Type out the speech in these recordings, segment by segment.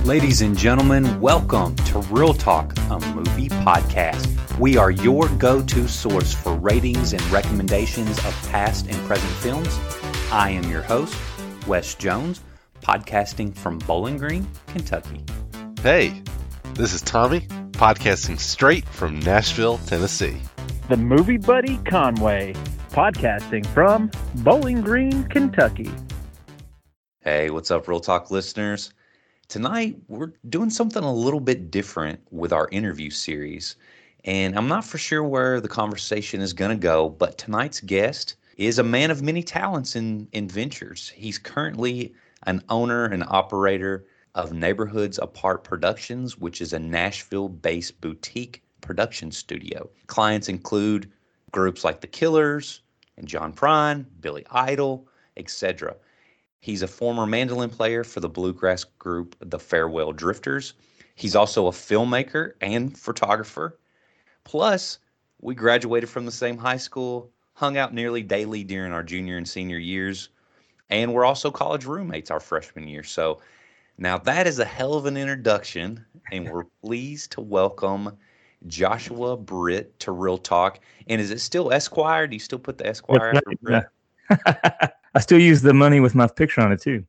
Ladies and gentlemen, welcome to Real Talk, a movie podcast. We are your go-to source for ratings and recommendations of past and present films. I am your host, Wes Jones, podcasting from Bowling Green, Kentucky. Hey, this is Tommy, podcasting straight from Nashville, Tennessee. The movie buddy Conway, podcasting from Bowling Green, Kentucky. Hey, what's up, Real Talk listeners? Tonight, we're doing something a little bit different with our interview series, and I'm not for sure where the conversation is going to go, but tonight's guest is a man of many talents and ventures. He's currently an owner and operator of Neighborhoods Apart Productions, which is a Nashville-based boutique production studio. Clients include groups like The Killers and John Prine, Billy Idol, etc. He's a former mandolin player for the bluegrass group The Farewell Drifters. He's also a filmmaker and photographer. Plus, we graduated from the same high school, hung out nearly daily during our junior and senior years, and we're also college roommates our freshman year. So now that is a hell of an introduction, and we're pleased to welcome Joshua Britt to Real Talk. And is it still Esquire? Do you still put the Esquire after Britt? Yeah. I still use the money with my picture on it too.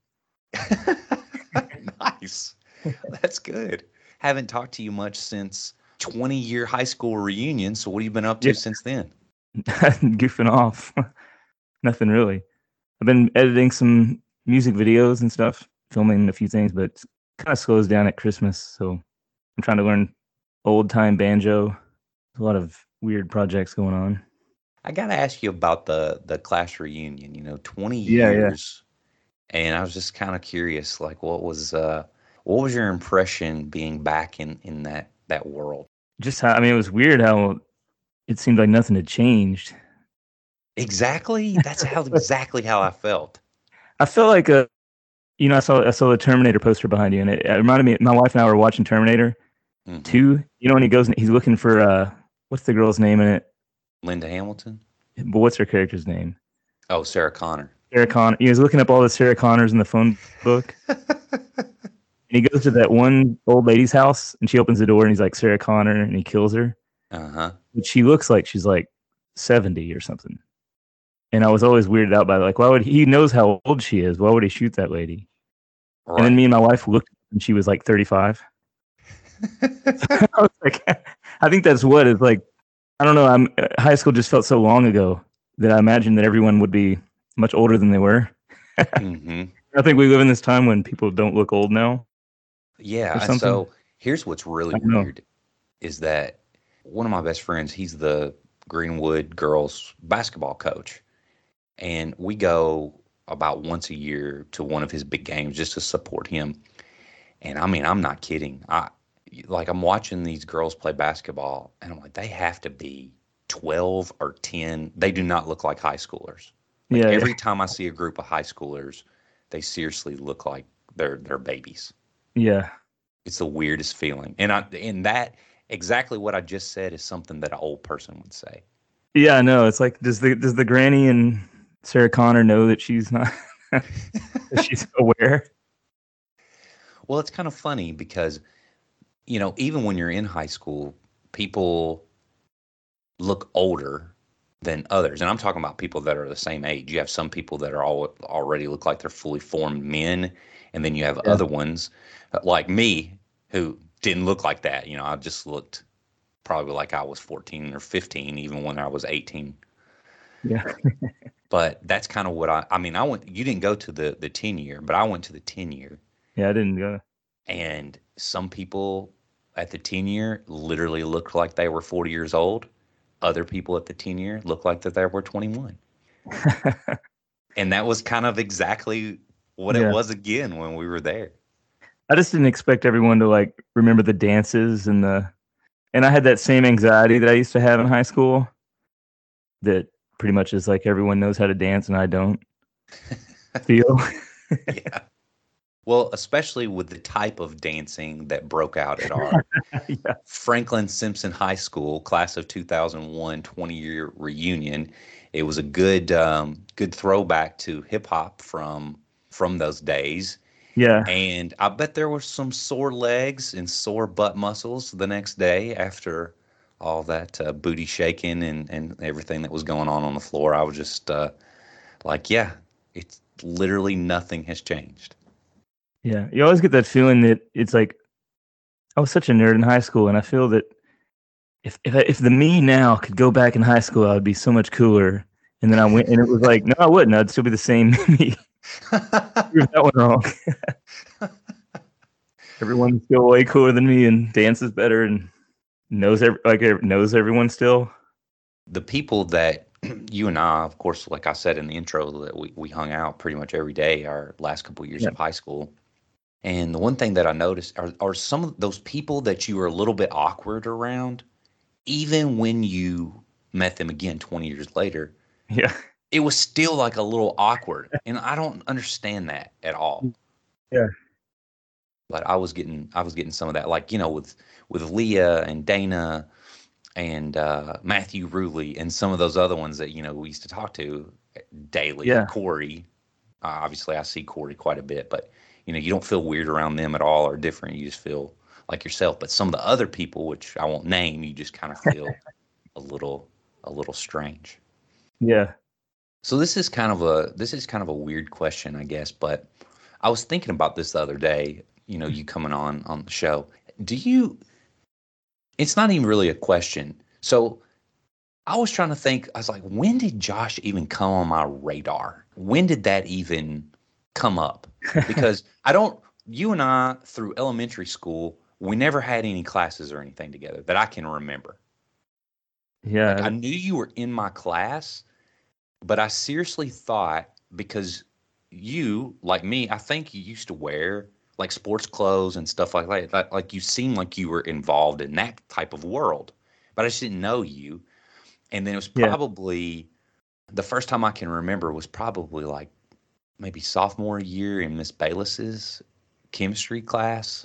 Nice. That's good. Haven't talked to you much since 20-year high school reunion. So what have you been up to since then? Goofing off. Nothing really. I've been editing some music videos and stuff, filming a few things, but it kind of slows down at Christmas. So I'm trying to learn old time banjo. There's a lot of weird projects going on. I got to ask you about the class reunion, 20 years. Yeah. And I was just kind of curious, like what was your impression being back in that world? Just how, it was weird how it seemed like nothing had changed. Exactly. That's exactly how I felt. I felt like I saw the Terminator poster behind you, and it reminded me, my wife and I were watching Terminator 2, when he goes, he's looking for, what's the girl's name in it? Linda Hamilton? But what's her character's name? Oh, Sarah Connor. Sarah Connor. He was looking up all the Sarah Connors in the phone book. And he goes to that one old lady's house, and she opens the door, and he's like, Sarah Connor, and he kills her. Uh-huh. But she looks like she's like 70 or something. And I was always weirded out by like, why would he knows how old she is? Why would he shoot that lady? Right. And then me and my wife looked, and she was like 35. I was like, I think that's what it's like. I don't know. High school just felt so long ago that I imagined that everyone would be much older than they were. Mm-hmm. I think we live in this time when people don't look old now. Yeah. And so here's what's really weird is that one of my best friends, he's the Greenwood girls basketball coach. And we go about once a year to one of his big games just to support him. And I'm not kidding. I'm watching these girls play basketball, and I'm like, they have to be 12 or 10. They do not look like high schoolers. Every time I see a group of high schoolers, they seriously look like they're babies. Yeah. It's the weirdest feeling. And that exactly what I just said is something that an old person would say. Yeah, I know. It's like, does the granny and Sarah Connor know that she's not, that she's aware? Well, it's kind of funny because even when you're in high school, people look older than others. And I'm talking about people that are the same age. You have some people that are already look like they're fully formed men. And then you have other ones like me who didn't look like that. I just looked probably like I was 14 or 15, even when I was 18. Yeah. But that's kind of what I went, you didn't go to the 10-year, but I went to the 10-year. Yeah, I didn't go. And some people at the 10-year literally looked like they were 40 years old. Other people at the 10-year looked like that they were 21. And that was kind of exactly what it was again when we were there. I just didn't expect everyone to like remember the dances and I had that same anxiety that I used to have in high school that pretty much is like everyone knows how to dance and I don't feel. Yeah. Well, especially with the type of dancing that broke out at our Franklin Simpson High School class of 2001 20-year reunion. It was a good throwback to hip hop from those days. Yeah. And I bet there were some sore legs and sore butt muscles the next day after all that booty shaking and everything that was going on the floor. I was just like, yeah, it's literally nothing has changed. Yeah. You always get that feeling that it's like, I was such a nerd in high school, and I feel that if the me now could go back in high school, I would be so much cooler. And then I went, and it was like, no, I wouldn't. I'd still be the same me. Prove that one wrong. Everyone's still way cooler than me, and dances better, and knows everyone still. The people that you and I, of course, like I said in the intro, that we hung out pretty much every day our last couple of years Yeah. of high school. And the one thing that I noticed are some of those people that you were a little bit awkward around, even when you met them again 20 years later, Yeah. it was still like a little awkward. And I don't understand that at all. Yeah. But I was getting some of that, like, with Leah and Dana and Matthew Ruley and some of those other ones that, we used to talk to daily. Yeah. Corey, obviously I see Corey quite a bit, but you don't feel weird around them at all or different. You just feel like yourself. But some of the other people, which I won't name, you just kind of feel a little strange. Yeah. So this is kind of a weird question, I guess, but I was thinking about this the other day, you coming on the show. It's not even really a question. So I was trying to think, I was like, when did Josh even come on my radar? When did that even come up? Because you and I, through elementary school, we never had any classes or anything together that I can remember. Yeah. Like, I knew you were in my class, but I seriously thought, because you, like me, I think you used to wear like sports clothes and stuff like that. Like you seemed like you were involved in that type of world, but I just didn't know you. And then it was probably the first time I can remember was probably like maybe sophomore year in Miss Bayless's chemistry class.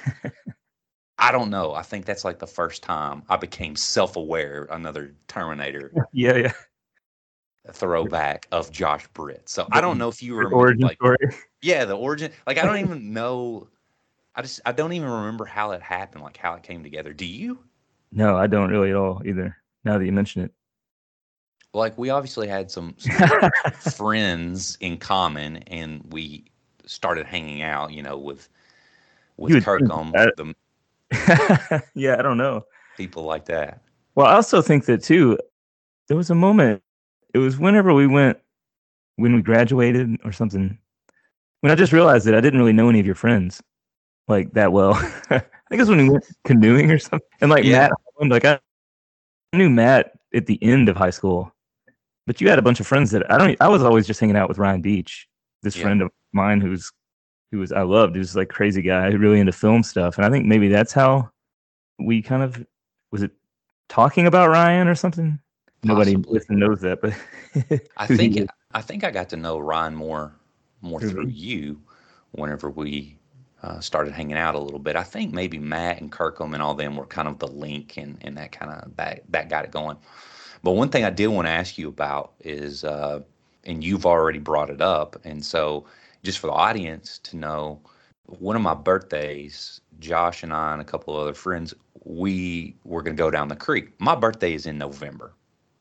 I don't know. I think that's like the first time I became self-aware. Another Terminator Yeah. throwback of Josh Britt. So I don't know if you remember, origin like, story. yeah, the origin. Like, I don't even know. I don't even remember how it happened, like how it came together. Do you? No, I don't really at all either. Now that you mention it. Like, we obviously had some friends in common, and we started hanging out, with Kirkham, yeah, I don't know. people like that. Well, I also think that too, there was a moment, it was whenever when we graduated or something, when I just realized that I didn't really know any of your friends like that well. I think it was when we went canoeing or something. And like Matt Holland, like I knew Matt at the end of high school, but you had a bunch of friends that I was always just hanging out with Ryan Beach, this friend of mine who I loved. He was like crazy guy, really into film stuff. And I think maybe that's how we kind of, was it talking about Ryan or something? Possibly. Nobody knows that, but I think I got to know Ryan more through you whenever we started hanging out a little bit. I think maybe Matt and Kirkham and all them were kind of the link, and that kind of that got it going. But one thing I did want to ask you about is, and you've already brought it up, and so just for the audience to know, one of my birthdays, Josh and I and a couple of other friends, we were going to go down the creek. My birthday is in November,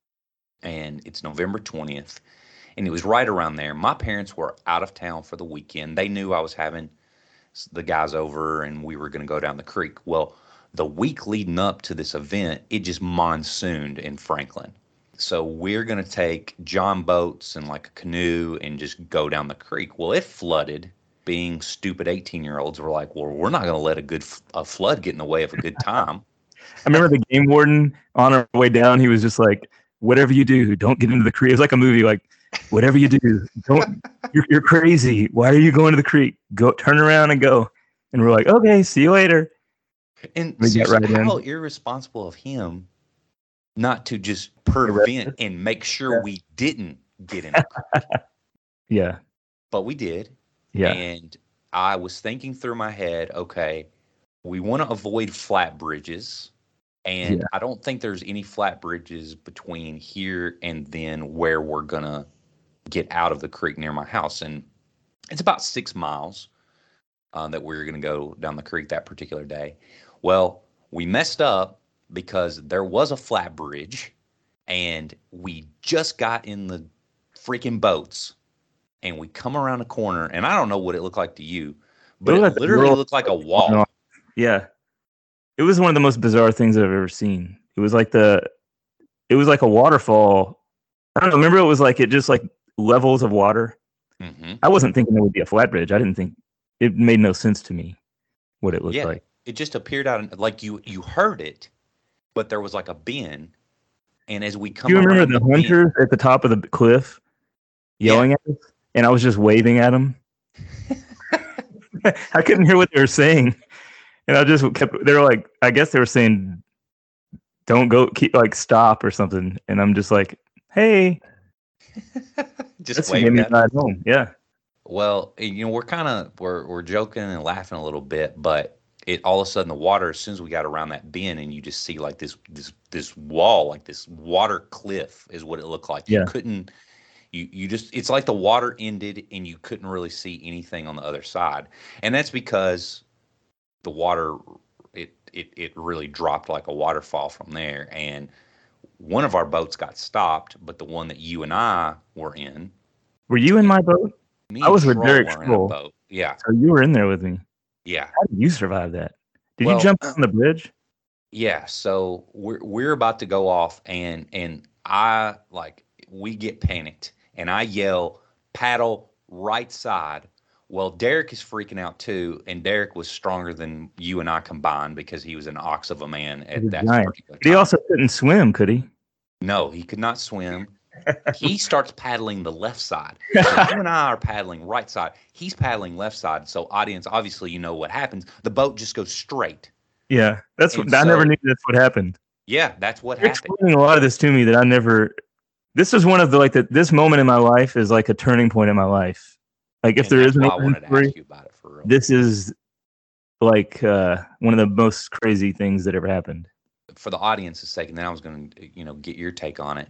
and it's November 20th, and it was right around there. My parents were out of town for the weekend. They knew I was having the guys over, and we were going to go down the creek. Well, the week leading up to this event, it just monsooned in Franklin. So we're going to take John boats and like a canoe and just go down the creek. Well, it flooded. Being stupid 18-year-olds, we're like, well, we're not going to let a flood get in the way of a good time. I remember the game warden on our way down, he was just like, whatever you do, don't get into the creek. It was like a movie, like, whatever you do, don't, you're crazy. Why are you going to the creek? Go, turn around and go. And we're like, okay, see you later. And seriously, how irresponsible of him not to just prevent and make sure we didn't get in the creek. Yeah. But we did. Yeah. And I was thinking through my head, okay, we want to avoid flat bridges. And I don't think there's any flat bridges between here and then where we're going to get out of the creek near my house. And it's about 6 miles. that we were going to go down the creek that particular day. Well, we messed up because there was a flat bridge, and we just got in the freaking boats, and we come around a corner, and I don't know what it looked like to you, but it literally looked like a wall. Yeah. It was one of the most bizarre things I've ever seen. It was like a waterfall. I don't know. Remember, it was like it just like levels of water. Mm-hmm. I wasn't thinking it would be a flat bridge. I didn't think it made no sense to me what it looked like. It just appeared out like you heard it, but there was like a bend. And as we come, do you remember the hunters at the top of the cliff yelling at us? And I was just waving at them. I couldn't hear what they were saying. And I just kept, they were like, I guess they were saying, don't go, keep like stop or something. And I'm just like, hey. Just waving at them. Home. Yeah. Well, we're joking and laughing a little bit, but it all of a sudden the water, as soon as we got around that bend, and you just see like this wall, like this water cliff is what it looked like. Yeah. You couldn't, you just, it's like the water ended and you couldn't really see anything on the other side. And that's because the water, it really dropped like a waterfall from there. And one of our boats got stopped, but the one that you and I were in. Were you in my boat? I was with Derek Stroll. Yeah. So you were in there with me. Yeah. How did you survive that? Did you jump on the bridge? Yeah. So we're about to go off, and we get panicked, and I yell, paddle right side. Well, Derek is freaking out too, and Derek was stronger than you and I combined because he was an ox of a man at that particular time. But he also couldn't swim, could he? No, he could not swim. He starts paddling the left side. So you and I are paddling right side. He's paddling left side. So, audience, obviously, you know what happens. The boat just goes straight. Yeah, I never knew that's what happened. Yeah, that's what You're happened. explaining a lot of this to me that I never. This is one of the this moment in my life is like a turning point in my life. Like if there is an story, this is like one of the most crazy things that ever happened. For the audience's sake, and then I was going to, get your take on it.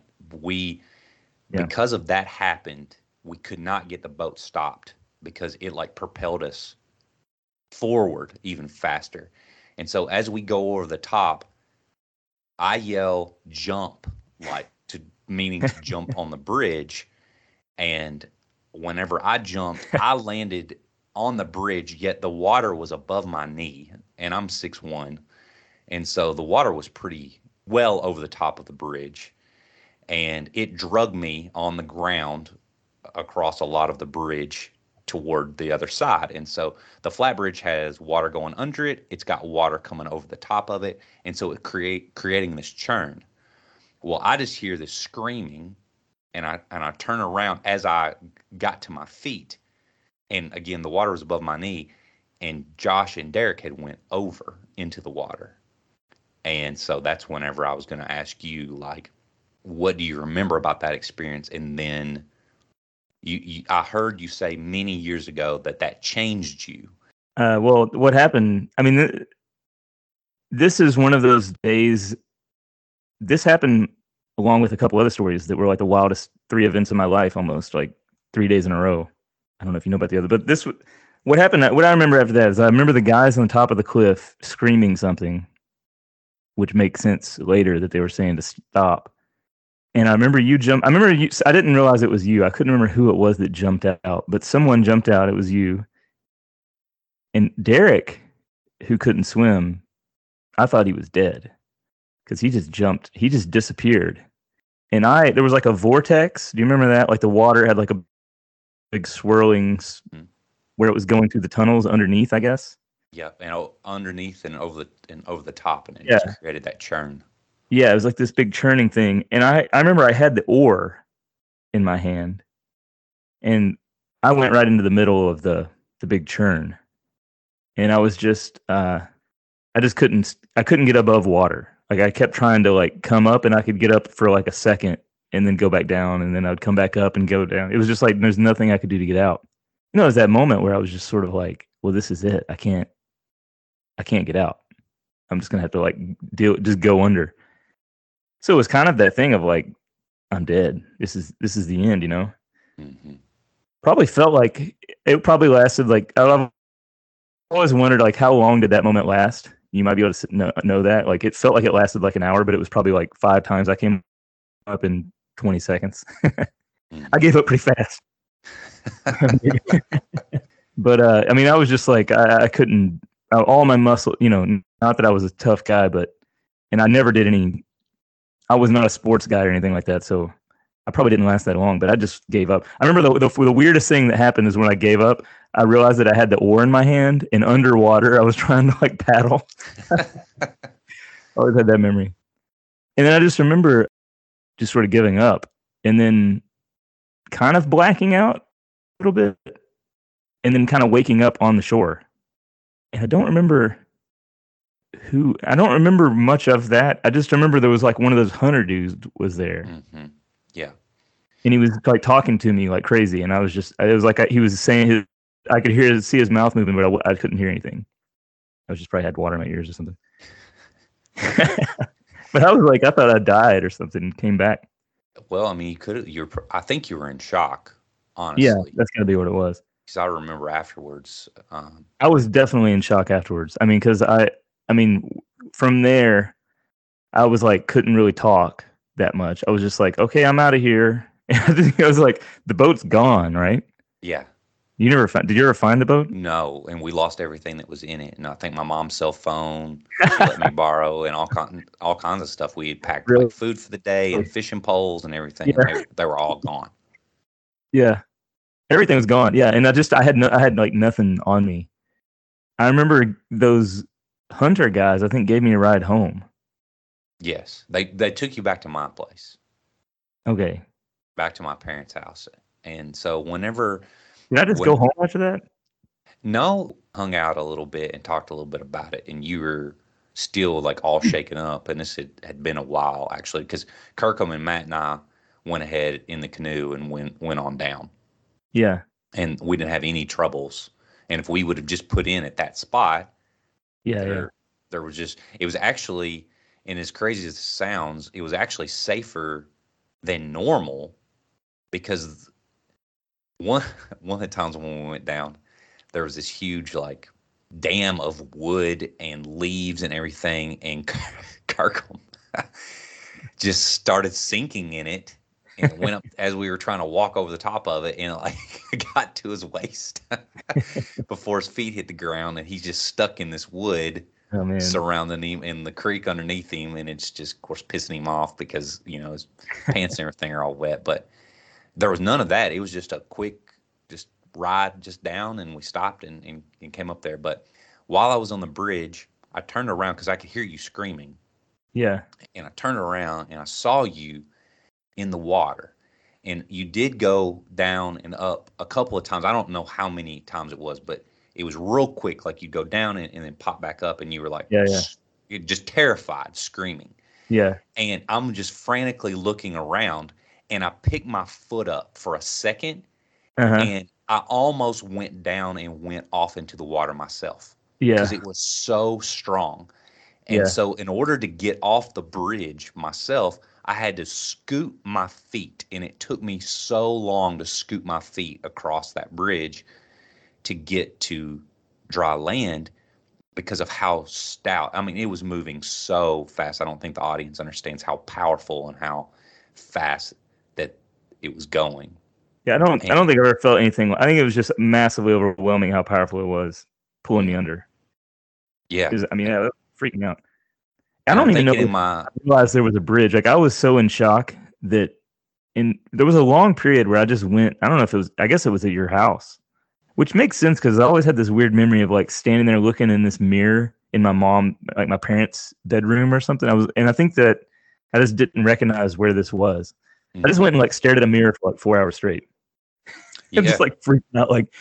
Because of that happened, we could not get the boat stopped because it like propelled us forward even faster. And so as we go over the top, I yell jump, meaning to jump on the bridge. And whenever I jumped, I landed on the bridge, yet the water was above my knee, and I'm 6'1". And so the water was pretty well over the top of the bridge, and it dragged me on the ground across a lot of the bridge toward the other side. And so the flat bridge has water going under it. It's got water coming over the top of it, and so it creating this churn. Well, I just hear this screaming, and I turn around as I got to my feet, and again the water was above my knee, and Josh and Derek had went over into the water. And so that's whenever I was going to ask you, like, what do you remember about that experience? And then I heard you say many years ago that changed you. Well, what happened? I mean, this is one of those days. This happened along with a couple other stories that were like the wildest 3 events of my life, almost like 3 days in a row. I don't know if you know about the other, but what happened? What I remember after that is I remember the guys on top of the cliff screaming something, which makes sense later that they were saying to stop. And I remember I didn't realize it was you. I couldn't remember who it was that jumped out, but someone jumped out. It was you. And Derek, who couldn't swim, I thought he was dead because he just jumped. He just disappeared. And there was like a vortex. Do you remember that? Like the water had like a big swirling where it was going through the tunnels underneath, I guess. Yeah, and underneath and over the top, and it just created that churn. Yeah, it was like this big churning thing. And I remember I had the oar in my hand, and I went right into the middle of the big churn. And I was just I couldn't get above water. Like I kept trying to like come up, and I could get up for like a second and then go back down, and then I would come back up and go down. It was just like there's nothing I could do to get out. It was that moment where I was just sort of like, well, this is it. I can't get out. I'm just gonna have to like just go under. So it was kind of that thing of like, I'm dead. This is the end, Mm-hmm. Probably felt like it probably lasted like, I always wondered, like, how long did that moment last? You might be able to know that. Like, it felt like it lasted like an hour, but it was probably like 5 times. I came up in 20 seconds. I gave up pretty fast. But I mean, I was just like, I couldn't. All my muscle, not that I was a tough guy, and I never did any. I was not a sports guy or anything like that, so I probably didn't last that long. But I just gave up. I remember the weirdest thing that happened is when I gave up, I realized that I had the oar in my hand, and underwater, I was trying to like paddle. I always had that memory. And then I just remember just sort of giving up, and then kind of blacking out a little bit, and then kind of waking up on the shore. And I don't remember much of that. I just remember there was like one of those hunter dudes was there. Mm-hmm. Yeah. And he was like talking to me like crazy. And I was just, it was like he was saying I could see his mouth moving, but I couldn't hear anything. I was just probably had water in my ears or something. But I was like, I thought I died or something and came back. Well, I mean, I think you were in shock, honestly. Yeah, that's got to be what it was. Because I remember afterwards. I was definitely in shock afterwards. I mean, because from there, I was like, couldn't really talk that much. I was just like, okay, I'm out of here. And I was like, the boat's gone, right? Yeah. Did you ever find the boat? No, and we lost everything that was in it. And I think my mom's cell phone she let me borrow, and all kinds of stuff. We had packed like food for the day and fishing poles and everything. Yeah. And they were all gone. Yeah. Everything was gone. Yeah, and I had like nothing on me. I remember those hunter guys, I think, gave me a ride home. Yes, they took you back to my place. Okay. Back to my parents' house, and so whenever did I just go home after that? No, hung out a little bit and talked a little bit about it, and you were still like all shaken up, and this had been a while actually, because Kirkham and Matt and I went ahead in the canoe and went on down. Yeah. And we didn't have any troubles. And if we would have just put in at that spot, there was just, it was actually, and as crazy as it sounds, it was actually safer than normal, because one of the times when we went down, there was this huge like dam of wood and leaves and everything, and Kirkham just started sinking in it. And it went up as we were trying to walk over the top of it, and it got to his waist before his feet hit the ground, and he's just stuck in this wood surrounding him and the creek underneath him, and it's just, of course, pissing him off because his pants and everything are all wet. But there was none of that. It was just a quick ride just down, and we stopped and came up there. But while I was on the bridge, I turned around because I could hear you screaming. Yeah. And I turned around and I saw you in the water, and you did go down and up a couple of times. I don't know how many times it was, but it was real quick. Like you'd go down and then pop back up, and you were like, just terrified, screaming. Yeah. And I'm just frantically looking around, and I picked my foot up for a second, and I almost went down and went off into the water myself. Yeah. Because it was so strong. And so in order to get off the bridge myself, I had to scoot my feet, and it took me so long to scoot my feet across that bridge to get to dry land because of how stout. I mean, it was moving so fast. I don't think the audience understands how powerful and how fast that it was going. Yeah, I don't think I ever felt anything. I think it was just massively overwhelming how powerful it was pulling me under. Yeah. I mean, was freaking out. I don't even know I realized there was a bridge. Like, I was so in shock that there was a long period where I just went, I don't know if it was, I guess it was at your house, which makes sense because I always had this weird memory of like standing there looking in this mirror in my parents' bedroom or something. I think that I just didn't recognize where this was. I just went and like stared at a mirror for like 4 hours straight. I'm just like freaking out, like,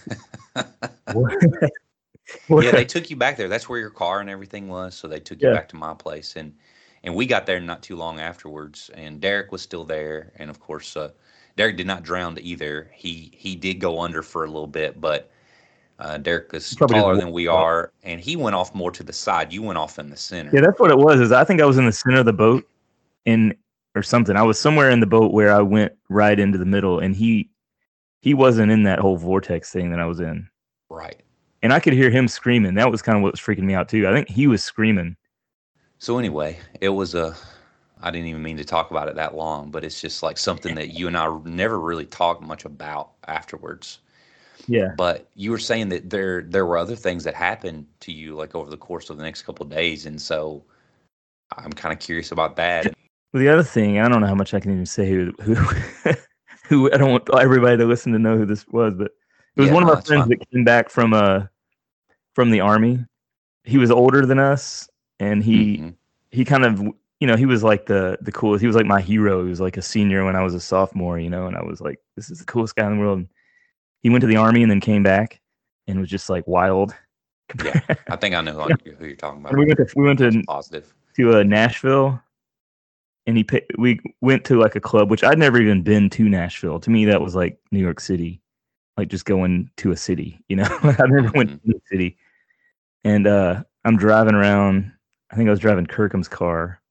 yeah, they took you back there. That's where your car and everything was. So they took you back to my place, and we got there not too long afterwards. And Derek was still there, and of course, Derek did not drown either. He did go under for a little bit, but Derek is taller than we are, and he went off more to the side. You went off in the center. Yeah, that's what it was. I think I was in the center of the boat, or something. I was somewhere in the boat where I went right into the middle, and he wasn't in that whole vortex thing that I was in. Right. And I could hear him screaming. That was kind of what was freaking me out too. I think he was screaming. So anyway, it was I didn't even mean to talk about it that long, but it's just like something that you and I never really talked much about afterwards. Yeah. But you were saying that there were other things that happened to you like over the course of the next couple of days, and so I'm kind of curious about that. Well, the other thing, I don't know how much I can even say who I don't want everybody to listen to know who this was, but it was one of our friends that came back from the Army. He was older than us, and he kind of, he was like the coolest. He was like my hero. He was like a senior when I was a sophomore, and I was like, this is the coolest guy in the world. He went to the Army and then came back and was just like wild. Yeah, I think I know who you're talking about. We went to positive to Nashville, and we went to like a club, which I'd never even been to Nashville. To me, that was like New York City, like just going to a city. I never went to a city. And I'm driving around. I think I was driving Kirkham's car,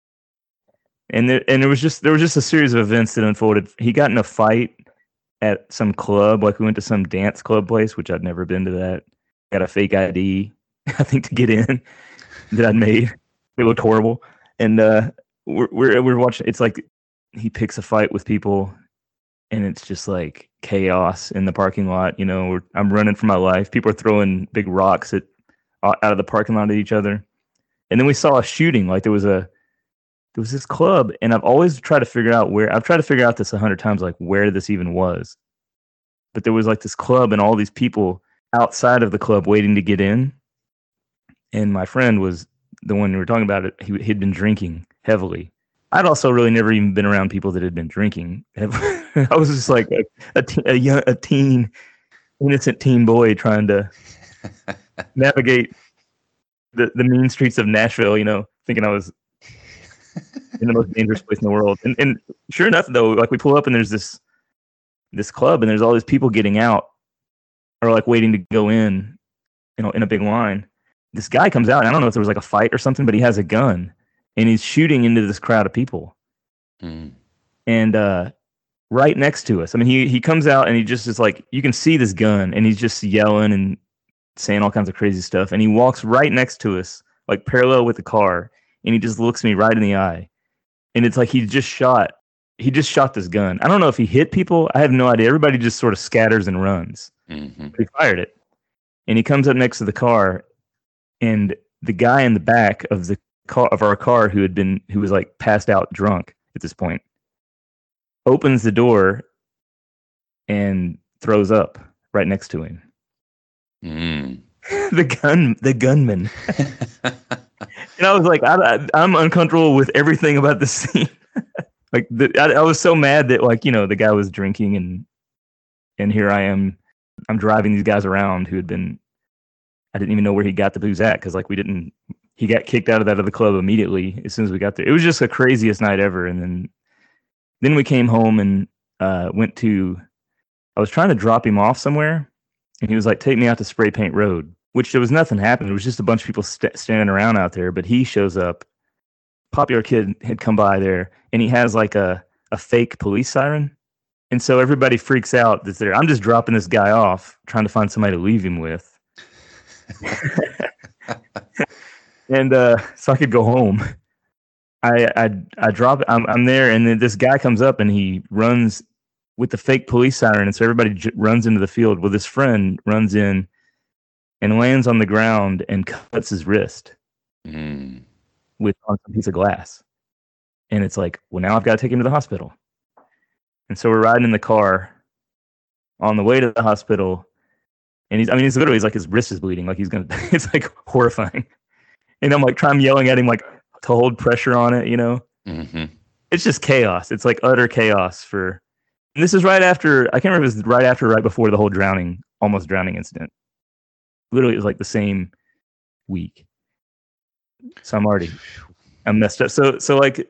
and there was just a series of events that unfolded. He got in a fight at some club, like we went to some dance club place, which I'd never been to that. Got a fake ID, I think, to get in that I'd made. It looked horrible. And we're watching. It's like he picks a fight with people, and it's just like chaos in the parking lot. I'm running for my life. People are throwing big rocks out of the parking lot at each other. And then we saw a shooting. Like there was this club, and I've always tried to figure out where. I've tried to figure out this 100 times, like where this even was. But there was like this club, and all these people outside of the club waiting to get in. And my friend was the one we were talking about. He'd been drinking heavily. I'd also really never even been around people that had been drinking. I was just like a teen, innocent teen boy trying to navigate the mean streets of Nashville, thinking I was in the most dangerous place in the world. And sure enough, though, like we pull up and there's this club, and there's all these people getting out or like waiting to go in, in a big line. This guy comes out, and I don't know if there was like a fight or something, but he has a gun, and he's shooting into this crowd of people. And right next to us, I mean, he comes out, and he just is like, you can see this gun, and he's just yelling and saying all kinds of crazy stuff. And he walks right next to us, like parallel with the car, and he just looks me right in the eye. And it's like he just shot this gun. I don't know if he hit people. I have no idea. Everybody just sort of scatters and runs. He fired it. And he comes up next to the car, and the guy in the back of our car who was like passed out drunk at this point opens the door and throws up right next to him. The gunman. And I was like, I'm uncomfortable with everything about the scene. Like I was so mad that the guy was drinking, and here I am. I'm driving these guys around who had been. I didn't even know where he got the booze at, because he got kicked out of the club immediately as soon as we got there. It was just the craziest night ever. And then we came home and I was trying to drop him off somewhere, and he was like, take me out to Spray Paint Road, which there was nothing happening. It was just a bunch of people standing around out there. But he shows up. Popular Kid had come by there, and he has like a fake police siren. And so everybody freaks out that's there. I'm just dropping this guy off, trying to find somebody to leave him with. And so I could go home. I drop it. I'm there, and then this guy comes up, and he runs with the fake police siren, and so everybody runs into the field. Well, this friend runs in and lands on the ground and cuts his wrist on some piece of glass. And it's like, well, now I've got to take him to the hospital. And so we're riding in the car on the way to the hospital, and he's literally like his wrist is bleeding, like he's gonna. It's like horrifying. And I'm yelling at him like to hold pressure on it, It's just chaos. It's like utter chaos and this is right after, I can't remember if it was right before the whole almost drowning incident. Literally, it was like the same week. So I'm messed up. So like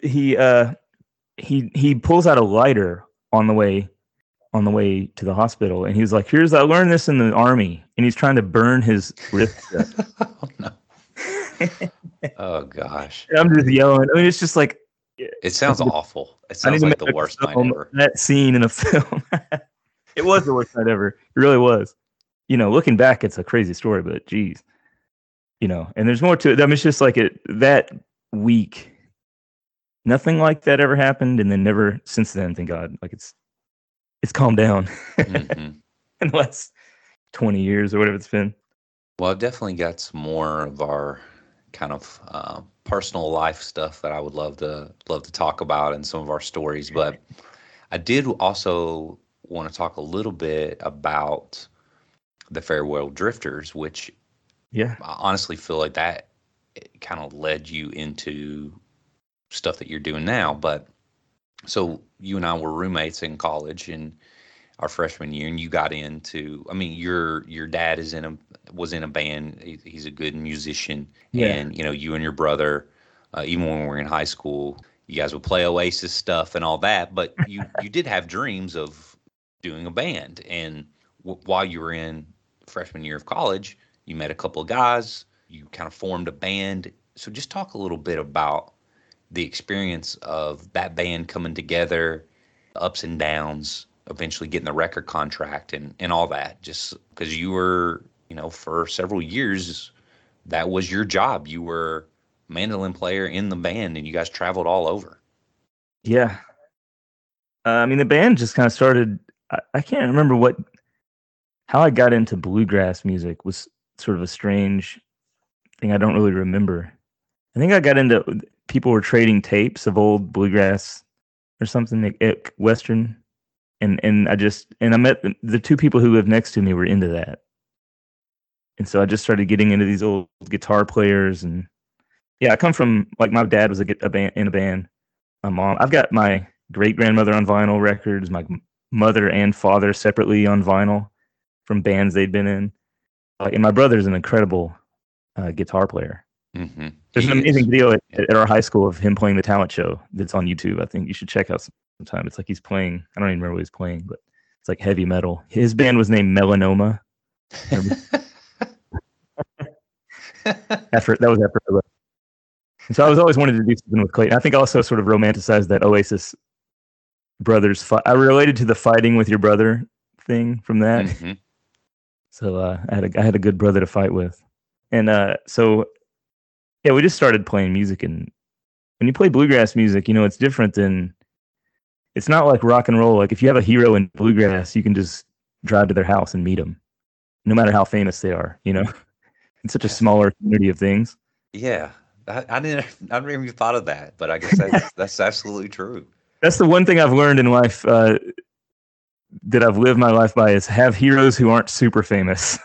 he pulls out a lighter on the way to the hospital, and he's like, I learned this in the Army, and he's trying to burn his wrist. Oh no. Oh gosh. And I'm just yelling. I mean, it's just like, it sounds awful. It sounds like the worst night ever. That scene in a film. It was the worst night ever. It really was. looking back, it's a crazy story, but geez, and there's more to it. I mean, it's just like that week, nothing like that ever happened. And then never since then, thank God, like it's calmed down in the last 20 years or whatever it's been. Well, I've definitely got some more of our kind of personal life stuff that I would love to talk about and some of our stories. But I did also want to talk a little bit about the Farewell Drifters, which I honestly feel like that kind of led you into stuff that you're doing now. But so you and I were roommates in college in our freshman year, and you got into, I mean, your dad was in a band. He's a good musician. And you and your brother, even when we were in high school, you guys would play Oasis stuff and all that, but you did have dreams of doing a band. And while you were in freshman year of college, you met a couple of guys, you kind of formed a band. So just talk a little bit about the experience of that band coming together, ups and downs, eventually getting the record contract and all that, just because you were, for several years, that was your job. You were mandolin player in the band and you guys traveled all over. Yeah. I mean, the band just kind of started, I can't remember how I got into bluegrass music was sort of a strange thing. I don't really remember. I think I got into, people were trading tapes of old bluegrass or something at Western. And I met the two people who lived next to me were into that. And so I just started getting into these old guitar players. And I come from, like, my dad was in a band. My mom, I've got my great grandmother on vinyl records, my mother and father separately on vinyl from bands they'd been in. And my brother's an incredible guitar player. Mm-hmm. There's an amazing video at our high school of him playing the talent show that's on YouTube. I think you should check out sometime. It's like he's playing, I don't even remember what he's playing, but it's like heavy metal. His band was named Melanoma. That was after. And so I was always wanted to do something with Clayton. I think I also sort of romanticized that Oasis brothers fight. I related to the fighting with your brother thing from that. Mm-hmm. So I had a good brother to fight with. And we just started playing music. And when you play bluegrass music, it's different than, it's not like rock and roll. Like, if you have a hero in bluegrass, you can just drive to their house and meet them, no matter how famous they are. It's such a smaller community of things. Yeah, I never even thought of that, but I guess that's absolutely true. That's the one thing I've learned in life that I've lived my life by, is have heroes who aren't super famous.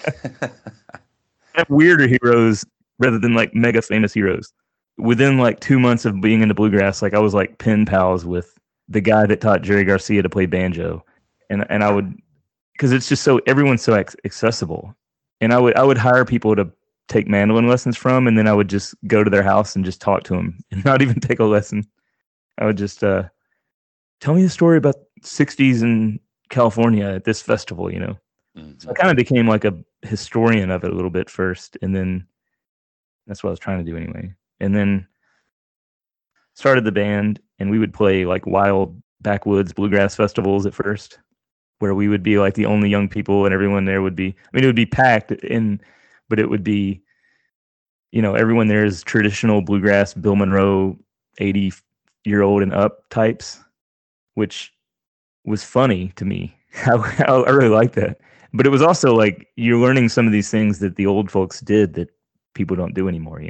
Have weirder heroes rather than like mega famous heroes. Within like 2 months of being into bluegrass, like I was like pen pals with the guy that taught Jerry Garcia to play banjo, and I would, because it's just so, everyone's so accessible, and I would hire people to take mandolin lessons from, and then I would just go to their house and just talk to them and not even take a lesson. I would just tell me the story about 60s in California at this festival, Mm-hmm. So I kind of became like a historian of it a little bit first, and then that's what I was trying to do anyway. And then started the band, and we would play like wild backwoods bluegrass festivals at first, where we would be like the only young people, and everyone there would be, it would be packed in, but it would be, everyone there is traditional bluegrass, Bill Monroe, 80-year-old and up types, which was funny to me. I really liked that. But it was also like, you're learning some of these things that the old folks did that people don't do anymore,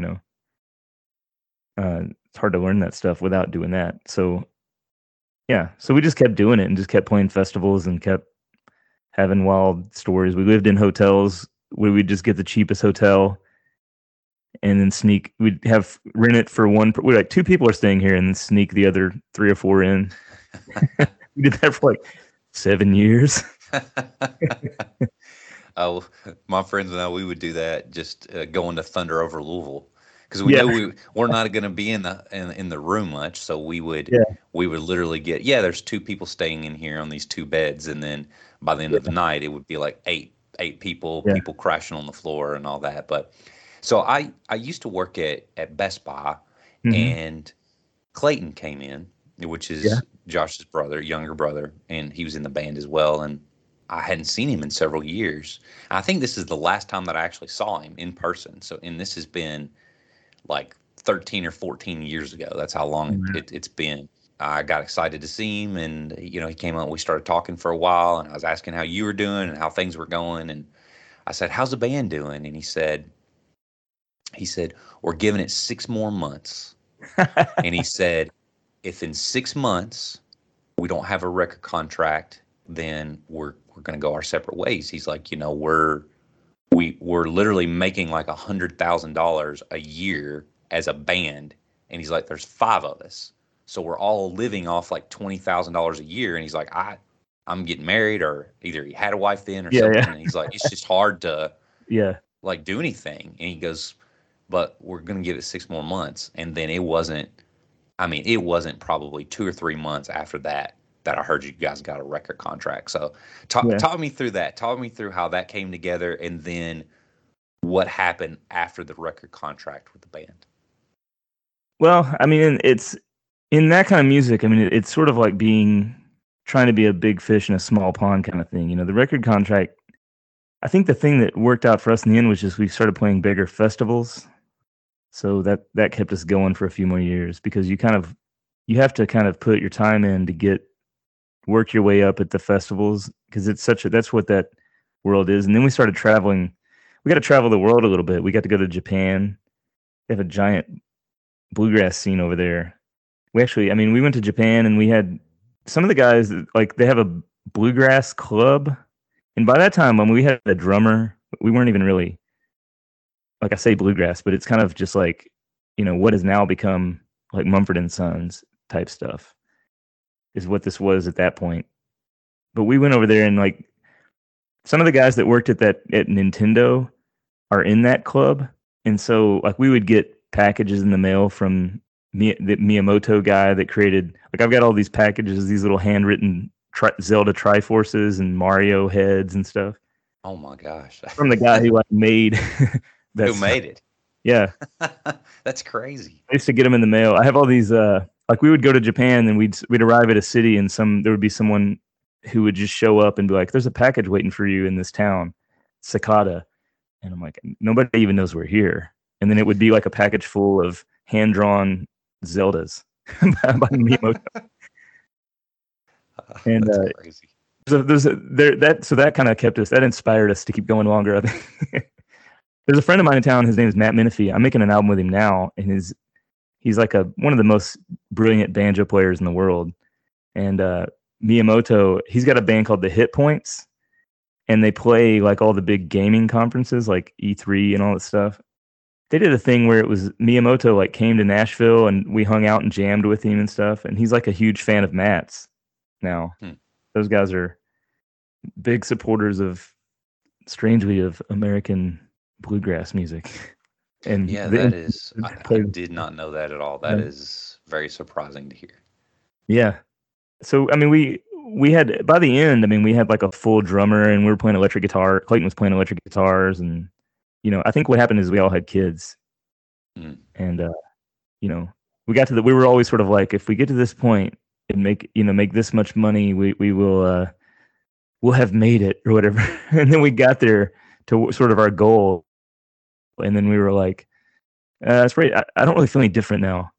It's hard to learn that stuff without doing that. So we just kept doing it and just kept playing festivals and kept having wild stories. We lived in hotels where we'd just get the cheapest hotel and then we'd rent it for we're like, 2 people are staying here, and then sneak the other 3 or 4 in. We did that for like 7 years. Oh, my friends and I, we would do that, just going to Thunder over Louisville, because we know we're not going to be in the room much, so we would literally get, there's 2 people staying in here on these 2 beds, and then by the end of the night it would be like eight people crashing on the floor and all that. But so I used to work at Best Buy, mm-hmm. and Clayton came in, which is Josh's brother, younger brother, and he was in the band as well. And I hadn't seen him in several years. I think this is the last time that I actually saw him in person. So, and this has been like 13 or 14 years ago. That's how long it's been. I got excited to see him, and he came up. We started talking for a while, and I was asking how you were doing and how things were going. And I said, "How's the band doing?" And he said, "We're giving it 6 more months." And he said, "If in 6 months we don't have a record contract, then we're going to go our separate ways." He's like, we're literally making like $100,000 a year as a band, and he's like, there's 5 of us, so we're all living off like $20,000 a year. And he's like, I'm getting married, or either he had a wife then or something. Yeah. And he's like, it's just hard to like do anything. And he goes, but we're going to give it 6 more months. And then it wasn't probably 2 or 3 months after that I heard you guys got a record contract. So talk me through that. Talk me through how that came together, and then what happened after the record contract with the band. Well, I mean, it's in that kind of music. I mean, it's sort of like trying to be a big fish in a small pond kind of thing. The record contract, I think the thing that worked out for us in the end was just we started playing bigger festivals. So that kept us going for a few more years, because you have to kind of put your time in to work your way up at the festivals, because that's what that world is. And then we started traveling. We got to travel the world a little bit. We got to go to Japan. They have a giant bluegrass scene over there. We went to Japan, and we had some of the guys, like, they have a bluegrass club. And by that time, when we had a drummer, we weren't even really, like, I say bluegrass, but it's kind of just like, what has now become like Mumford & Sons type stuff is what this was at that point. But we went over there, and like some of the guys that worked at Nintendo are in that club. And so like we would get packages in the mail from the Miyamoto guy that created, like, I've got all these packages, these little handwritten Zelda Triforces and Mario heads and stuff. Oh my gosh. From the guy who like made who made it. Yeah. That's crazy. I used to get them in the mail. I have all these like, we would go to Japan, and we'd arrive at a city, and there would be someone who would just show up and be like, there's a package waiting for you in this town, Sakata. And I'm like, nobody even knows we're here. And then it would be like a package full of hand-drawn Zeldas by Miyamoto. And that's crazy. So that kind of that inspired us to keep going longer, I think. There's a friend of mine in town, his name is Matt Menifee. I'm making an album with him now, and he's like one of the most brilliant banjo players in the world. And Miyamoto, he's got a band called the Hit Points, and they play like all the big gaming conferences like E3 and all that stuff. They did a thing where it was Miyamoto like came to Nashville, and we hung out and jammed with him and stuff. And he's like a huge fan of Matt's now. Those guys are big supporters strangely of American bluegrass music. And yeah, that is, I did not know that at all. That is very surprising to hear. Yeah. So, I mean, we had, by the end, I mean, we had like a full drummer, and we were playing electric guitar. Clayton was playing electric guitars, and, I think what happened is we all had kids. And, we were always sort of like, if we get to this point and make this much money, we will, we'll have made it or whatever. And then we got there to sort of our goal. And then we were like, that's right. I don't really feel any different now.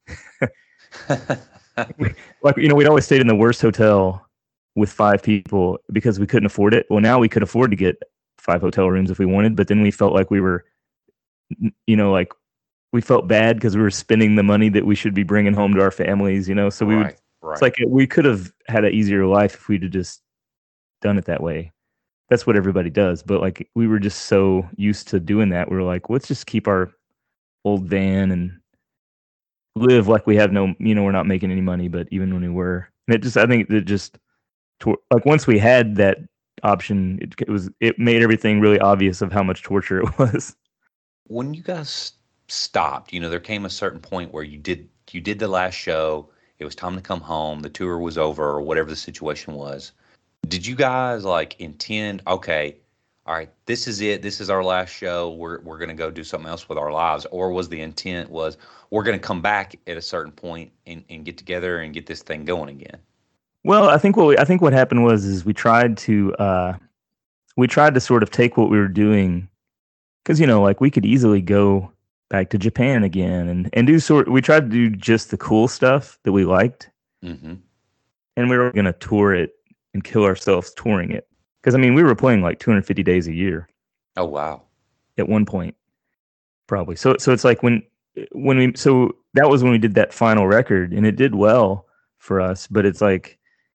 Like, we'd always stayed in the worst hotel with 5 people because we couldn't afford it. Well, now we could afford to get 5 hotel rooms if we wanted, but then we felt like we were, like we felt bad because we were spending the money that we should be bringing home to our families, So we would, it's like we could have had an easier life if we'd have just done it that way. That's what everybody does. But like, we were just so used to doing that. We were like, let's just keep our old van and live like we have no, we're not making any money, but even when we were, and I think it just, like, once we had that option, it made everything really obvious of how much torture it was. When you guys stopped, there came a certain point where you did the last show. It was time to come home. The tour was over, or whatever the situation was. Did you guys like intend, okay, all right, this is it. This is our last show. We're going to go do something else with our lives. Or was the intent was we're going to come back at a certain point and get together and get this thing going again? Well, I think what happened was we tried to we tried to sort of take what we were doing, because like we could easily go back to Japan again and do we tried to do just the cool stuff that we liked, Mm-hmm. and we were going to tour it and kill ourselves touring it, because we were playing like 250 days a year. Oh wow! At one point, probably. So it's like when that was when we did that final record, and it did well for us, but it's like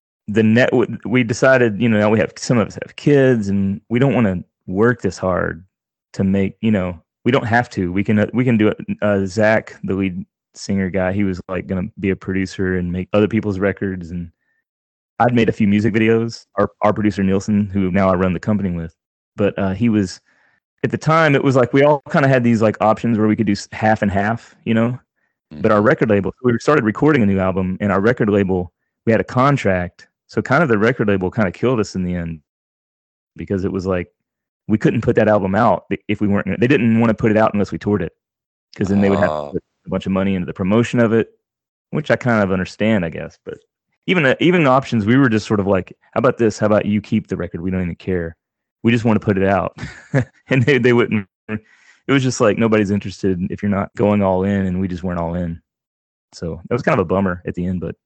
we decided, now some of us have kids, and we don't want to work this hard to make, we don't have to. We can do it. Zach, the lead singer guy, he was like going to be a producer and make other people's records, and I'd made a few music videos. Our producer Nielsen, who now I run the company with, but he was, at the time, it was like we all kind of had these like options where we could do half and half, But our record label, we started recording a new album, and our record label, we had a contract. So kind of the record label kind of killed us in the end, because it was like we couldn't put that album out if we weren't. They didn't want to put it out unless we toured it, because then they would have to put a bunch of money into the promotion of it, which I kind of understand, I guess. But even the options, we were just sort of like, how about this? How about you keep the record? We don't even care. We just want to put it out. And they wouldn't. It was just like nobody's interested if you're not going all in, and we just weren't all in. So that was kind of a bummer at the end, but.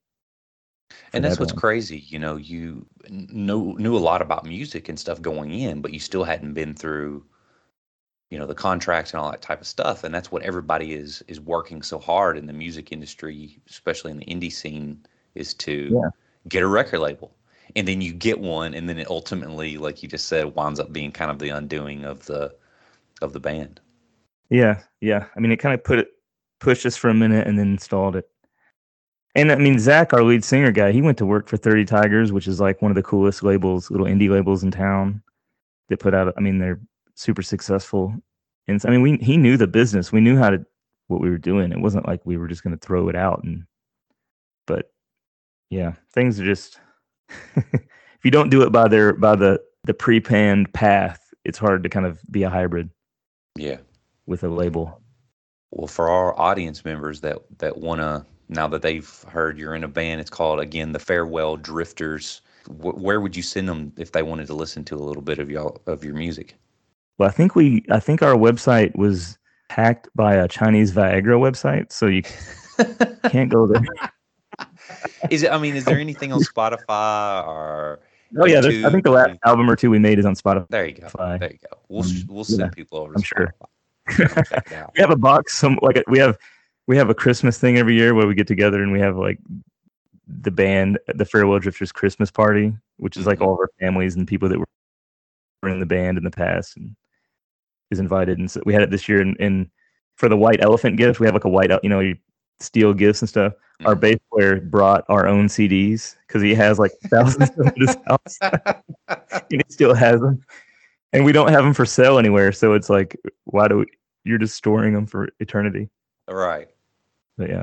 And that's what's crazy. You knew a lot about music and stuff going in, but you still hadn't been through, the contracts and all that type of stuff. And that's what everybody is working so hard in the music industry, especially in the indie scene, is to get a record label. And then you get one, and then it ultimately, like you just said, winds up being kind of the undoing of the band. Yeah. It kind of pushed us for a minute and then installed it. And Zach, our lead singer guy, he went to work for 30 Tigers, which is like one of the coolest labels, little indie labels in town. They put out, they're super successful. And he knew the business. We knew what we were doing. It wasn't like we were just going to throw it out. But yeah, things are just, if you don't do it by the pre-planned path, it's hard to kind of be a hybrid. Yeah. With a label. Well, for our audience members that want to, now that they've heard you're in a band, it's called, again, the Farewell Drifters. Where would you send them if they wanted to listen to a little bit of your music? Well, I think our website was hacked by a Chinese Viagra website, so you can't go there. Is there anything on Spotify or? Oh yeah, I think the last album or two we made is on Spotify. There you go. We'll send people over. I'm sure. We have a box. We have a Christmas thing every year where we get together and we have like the band, the Farewell Drifters Christmas party, which is like all of our families and people that were in the band in the past and is invited. And so we had it this year. And for the white elephant gift, we have like a white, you steal gifts and stuff. Mm-hmm. Our bass player brought our own CDs because he has like thousands of his house. And he still has them. And we don't have them for sale anywhere. So it's like, you're just storing them for eternity. Right. But yeah.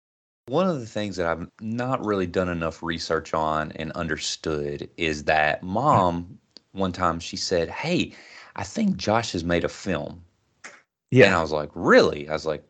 One of the things that I've not really done enough research on and understood is that Mom, one time she said, "Hey, I think Josh has made a film." Yeah. And I was like, "Really?" I was like,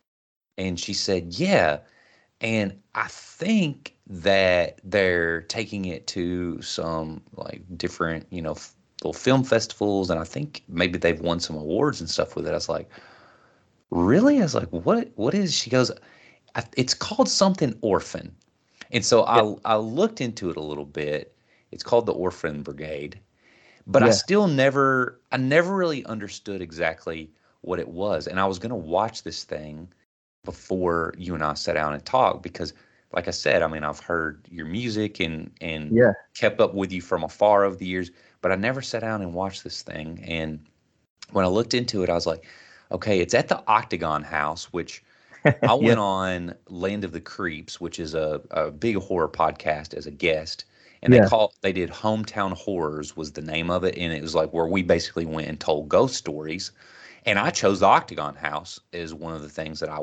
and she said, "Yeah. And I think that they're taking it to some like different, little film festivals. And I think maybe they've won some awards and stuff with it." I was like, "Really?" I was like, what is, she goes, "It's called something Orphan." And so I looked into it a little bit. It's called the Orphan Brigade, but I never really understood exactly what it was. And I was going to watch this thing before you and I sat down and talked, because like I said, I've heard your music and kept up with you from afar over the years, but I never sat down and watched this thing. And when I looked into it, I was like, okay, it's at the Octagon House, which I went on Land of the Creeps, which is a big horror podcast, as a guest. And they did Hometown Horrors was the name of it. And it was like where we basically went and told ghost stories. And I chose the Octagon House as one of the things that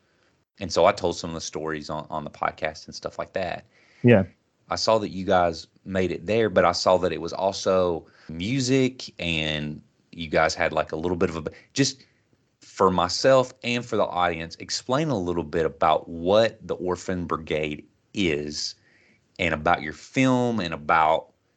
and so I told some of the stories on the podcast and stuff like that. Yeah. I saw that you guys made it there, but I saw that it was also music, and you guys had like a little bit of just for myself and for the audience, explain a little bit about what the Orphan Brigade is and about your film and about,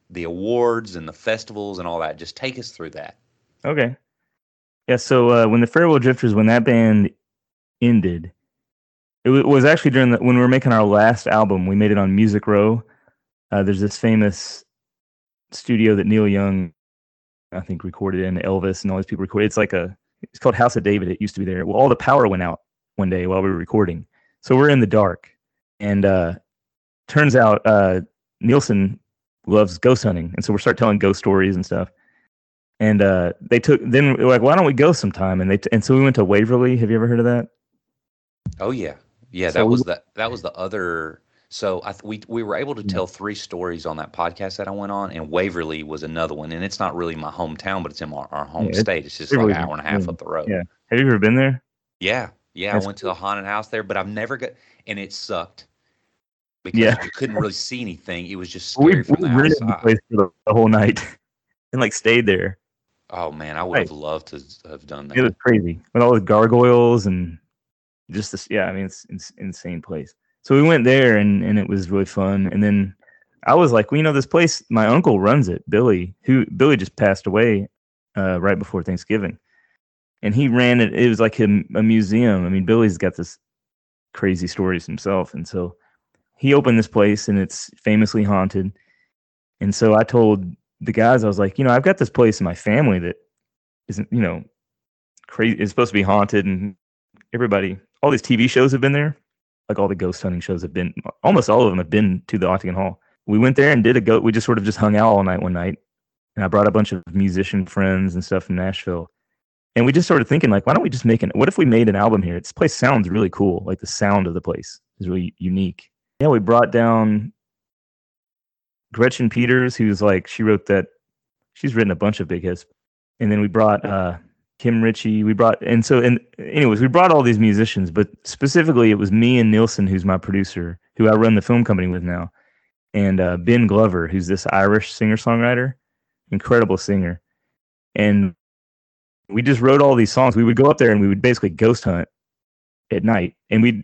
the awards and the festivals and all that. Just take us through that. Okay. Yeah. So when the Farewell Drifters, when that band ended, it was actually when we were making our last album. We made it on Music Row. There's this famous studio that Neil Young, I think, recorded in. Elvis and all these people recorded. It's called House of David. It used to be there. Well, all the power went out one day while we were recording, so we're in the dark. And turns out Nielsen loves ghost hunting, and so we start telling ghost stories and stuff. And then we're like, why don't we go sometime? And so we went to Waverly. Have you ever heard of that? Oh yeah. So that was the other. So we were able to tell 3 stories on that podcast that I went on, and Waverly was another one. And it's not really my hometown, but it's in our home state. It's just like an hour and a half up the road. Yeah. Have you ever been there? Yeah. I went to the haunted house there, but I've never and it sucked because you couldn't really see anything. It was just scary from the rented outside. The place for the whole night and stayed there. Oh man, I would have loved to have done that. It was crazy with all the gargoyles and just this. Yeah, I mean, it's an insane place. So we went there and it was really fun. And then I was like, well, this place, my uncle runs it, Billy just passed away right before Thanksgiving. And he ran it. It was like a museum. I mean, Billy's got this crazy stories himself. And so he opened this place and it's famously haunted. And so I told the guys, I was like, I've got this place in my family that isn't, crazy. It's supposed to be haunted. And everybody, all these TV shows have been there. Like all the ghost hunting shows have been, almost all of them have been to the Octagon Hall. We went there and we just sort of just hung out all night one night. And I brought a bunch of musician friends and stuff from Nashville. And we just started thinking, like, why don't we just what if we made an album here? This place sounds really cool. Like the sound of the place is really unique. Yeah, we brought down Gretchen Peters, who's like, she's written a bunch of big hits. And then we brought Kim Ritchie. We brought all these musicians, but specifically it was me and Nielsen, who's my producer, who I run the film company with now, and Ben Glover, who's this Irish singer-songwriter, incredible singer. And we just wrote all these songs. We would go up there and we would basically ghost hunt at night, and we'd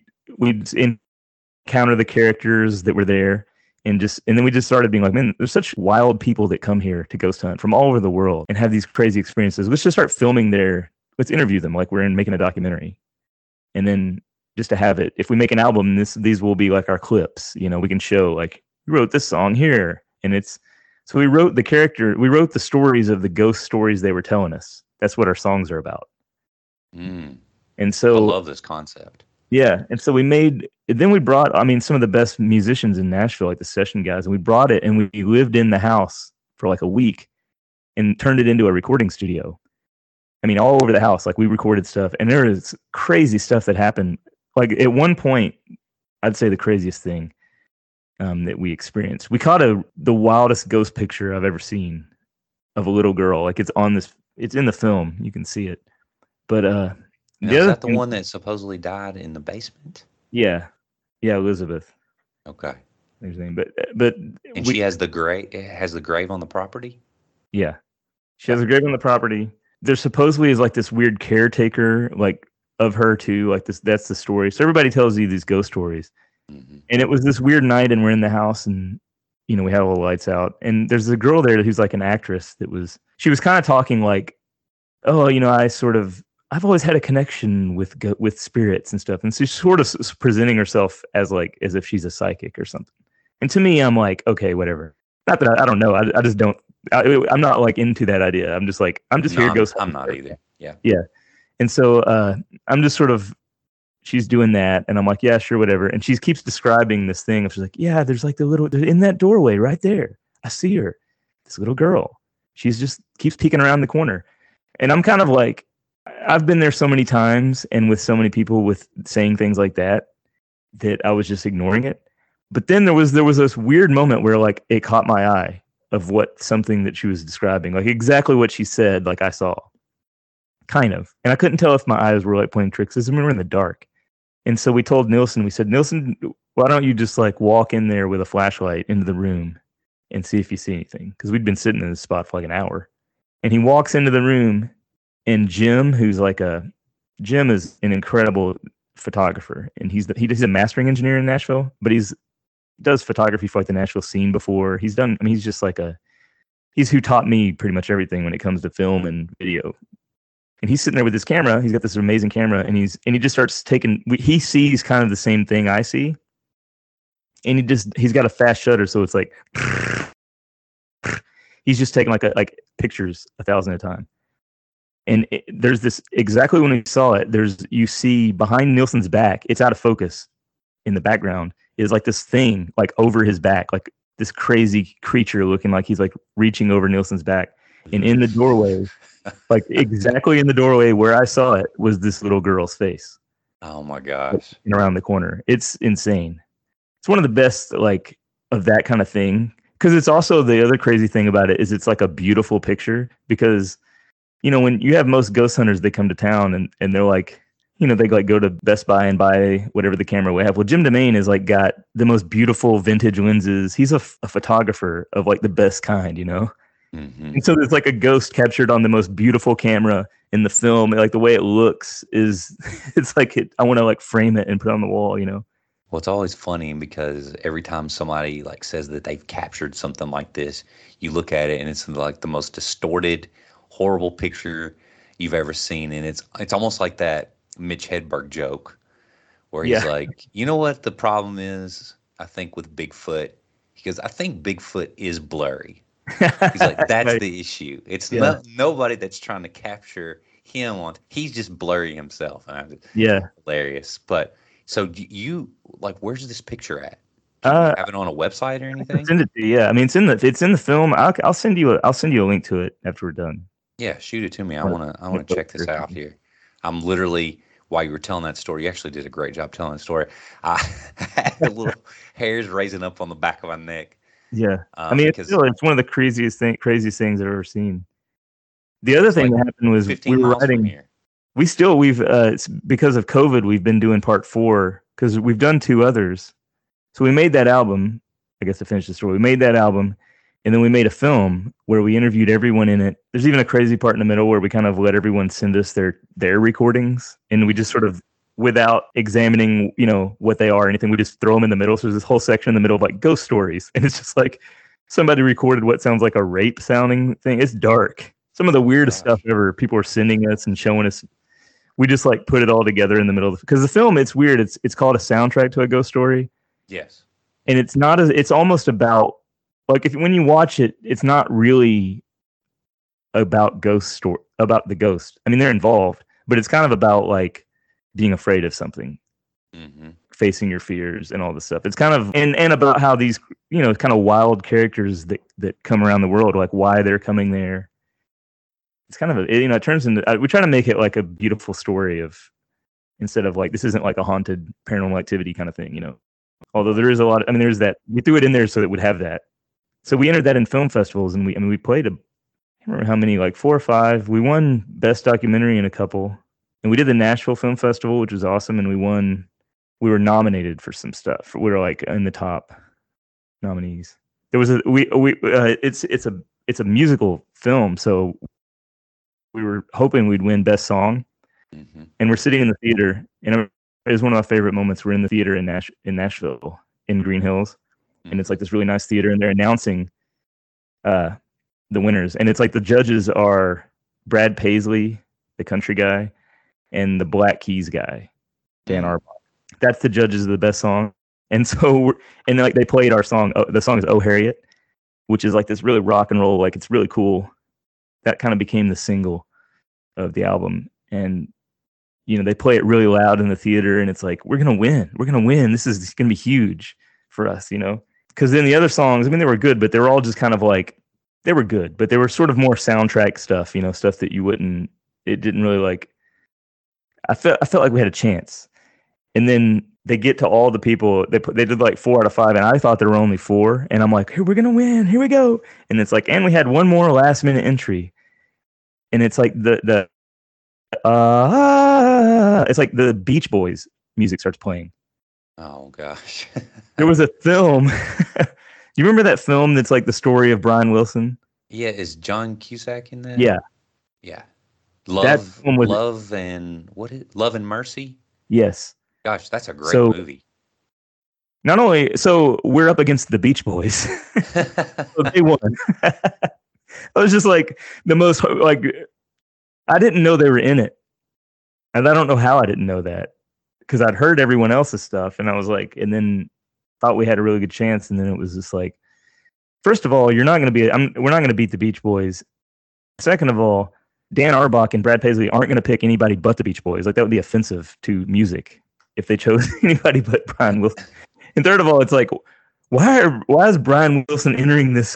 encounter the characters that were there, and then we just started being like, man, there's such wild people that come here to ghost hunt from all over the world and have these crazy experiences. Let's just start filming let's interview them like we're making a documentary. And then just to have it, if we make an album, these will be like our clips, we can show like, we wrote this song here. And so we wrote the stories of the ghost stories they were telling us. That's what our songs are about. And so I love this concept. Yeah. And so we brought, some of the best musicians in Nashville, like the session guys, and we brought it and we lived in the house for like a week and turned it into a recording studio. All over the house, like we recorded stuff, and there is crazy stuff that happened. Like at one point, I'd say the craziest thing that we experienced, we caught the wildest ghost picture I've ever seen of a little girl. Like it's in the film, you can see it. But is that the one that supposedly died in the basement? Yeah, Elizabeth. Okay, there's her name. But she has the grave on the property. Yeah, she has a grave on the property. There supposedly is like this weird caretaker, like of her too. Like this, that's the story. So everybody tells you these ghost stories. Mm-hmm. And it was this weird night, and we're in the house, and we had all the lights out, and there's a girl there who's like an actress she was kind of talking like, oh, I've always had a connection with spirits and stuff. And she's sort of presenting herself as if she's a psychic or something. And to me, I'm like, okay, whatever. Not that I don't know. I just don't, I'm not like into that idea. I'm just like, here goes. I'm not either. Yeah. Yeah. And so I'm just sort of, she's doing that. And I'm like, yeah, sure, whatever. And she keeps describing this thing. She's like, yeah, there's like in that doorway right there. I see her, this little girl. She's just keeps peeking around the corner. And I'm kind of like, I've been there so many times and with so many people with saying things like that I was just ignoring it. But then there was this weird moment where like it caught my eye of something that she was describing, like exactly what she said, like I saw, kind of. And I couldn't tell if my eyes were like playing tricks because we were in the dark. And so we told Nielsen, we said, Nielsen, why don't you just like walk in there with a flashlight into the room and see if you see anything? Because we'd been sitting in this spot for like an hour. And he walks into the room, and Jim, Jim is an incredible photographer, and he's a mastering engineer in Nashville, but does photography for like the Nashville scene before. He's just like He's who taught me pretty much everything when it comes to film and video. And he's sitting there with his camera. He's got this amazing camera, and he just starts taking. He sees kind of the same thing I see, and he's got a fast shutter, so it's like he's just taking like pictures 1,000 at a time. And there's this exactly when we saw it. You see behind Nielsen's back, it's out of focus. In the background is like this thing like over his back, like this crazy creature looking like he's like reaching over Nielsen's back. And in the doorway, like exactly in the doorway where I saw it, was this little girl's face. Oh my gosh! Around the corner, it's insane. It's one of the best like of that kind of thing, because it's also the other crazy thing about it is it's like a beautiful picture, because when you have most ghost hunters, they come to town and they're like, they like go to Best Buy and buy whatever the camera we have. Well, Jim Demain is like got the most beautiful vintage lenses. He's a photographer of like the best kind, Mm-hmm. And so there's like a ghost captured on the most beautiful camera in the film. Like the way it looks is, it's like I want to like frame it and put it on the wall, Well, it's always funny because every time somebody like says that they've captured something like this, you look at it and it's like the most distorted, horrible picture you've ever seen. And it's almost like that Mitch Hedberg joke where he's like, you know what the problem is, I think, with Bigfoot? He goes, I think Bigfoot is blurry. He's like, that's right. The issue. It's not nobody that's trying to capture him he's just blurry himself. And hilarious. But so you like, where's this picture at? Do you have it on a website or anything? I'll send it to you. Yeah, I mean, it's in the film. I'll send you a link to it after we're done. Yeah, shoot it to me. I want to check this out here. I'm literally, while you were telling that story, you actually did a great job telling the story. I had the little hairs raising up on the back of my neck. Yeah, I mean, it's one of the craziest things I've ever seen. The other thing that happened was we were writing. It's because of COVID, we've been doing part 4 because we've done 2 others. So we made that album. I guess to finish the story, we made that album, and then we made a film where we interviewed everyone in it. There's even a crazy part in the middle where we kind of let everyone send us their recordings, and we just sort of, without examining, what they are or anything, we just throw them in the middle. So there's this whole section in the middle of like ghost stories, and it's just like somebody recorded what sounds like a rape sounding thing. It's dark. Some of the weirdest stuff ever. People are sending us and showing us. We just like put it all together in the middle because the film, it's weird. It's called a soundtrack to a ghost story. Yes. And it's almost about like, when you watch it, it's not really about about the ghost. I mean, they're involved, but it's kind of about like being afraid of something, facing your fears and all this stuff. It's kind of, and about how these, kind of wild characters that come around the world, like why they're coming there. It's kind of it turns into, we try to make it like a beautiful story of, instead of like, this isn't like a haunted Paranormal Activity kind of thing, although there is a lot, there's that, we threw it in there so it would have that. So we entered that in film festivals, and we played I can't remember how many, like 4 or 5. We won Best Documentary in a couple. And we did the Nashville Film Festival, which was awesome, and we were nominated for some stuff. We were like in the top nominees. There was it's a musical film, so we were hoping we'd win Best Song. And we're sitting in the theater, and it was one of my favorite moments. We're in the theater in Nashville, in Green Hills, and it's like this really nice theater, and they're announcing the winners, and it's like the judges are Brad Paisley, the country guy, and the Black Keys guy, Dan Arbach. That's the judges of the best song. And so, like they played our song. The song is "Oh Harriet," which is like this really rock and roll. Like it's really cool. That kind of became the single of the album. And they play it really loud in the theater, and it's like, we're gonna win. We're gonna win. This is gonna be huge for us, Because then the other songs, they were good, but they were all just kind of like, they were good, but they were sort of more soundtrack stuff, stuff that you wouldn't. It didn't really like. I felt like we had a chance, and then they get to all the people. They did like 4 out of 5, and I thought there were only 4, and I'm like, hey, we're gonna win. Here we go. And it's like, and we had one more last minute entry, and it's like it's like the Beach Boys music starts playing. Oh gosh. There was a film. You remember that film that's like the story of Brian Wilson? Yeah, is John Cusack in that? Yeah. Yeah. Love and Mercy? Yes. Gosh, that's a great movie. So we're up against the Beach Boys. So they won. I was just like the most like I didn't know they were in it, and I don't know how I didn't know that because I'd heard everyone else's stuff, and I was like, and then thought we had a really good chance, and then it was just like, first of all, you're not going to be, we're not going to beat the Beach Boys. Second of all, Dan Arbach and Brad Paisley aren't going to pick anybody but the Beach Boys. Like that would be offensive to music if they chose anybody but Brian Wilson. And third of all, it's like, why is Brian Wilson entering this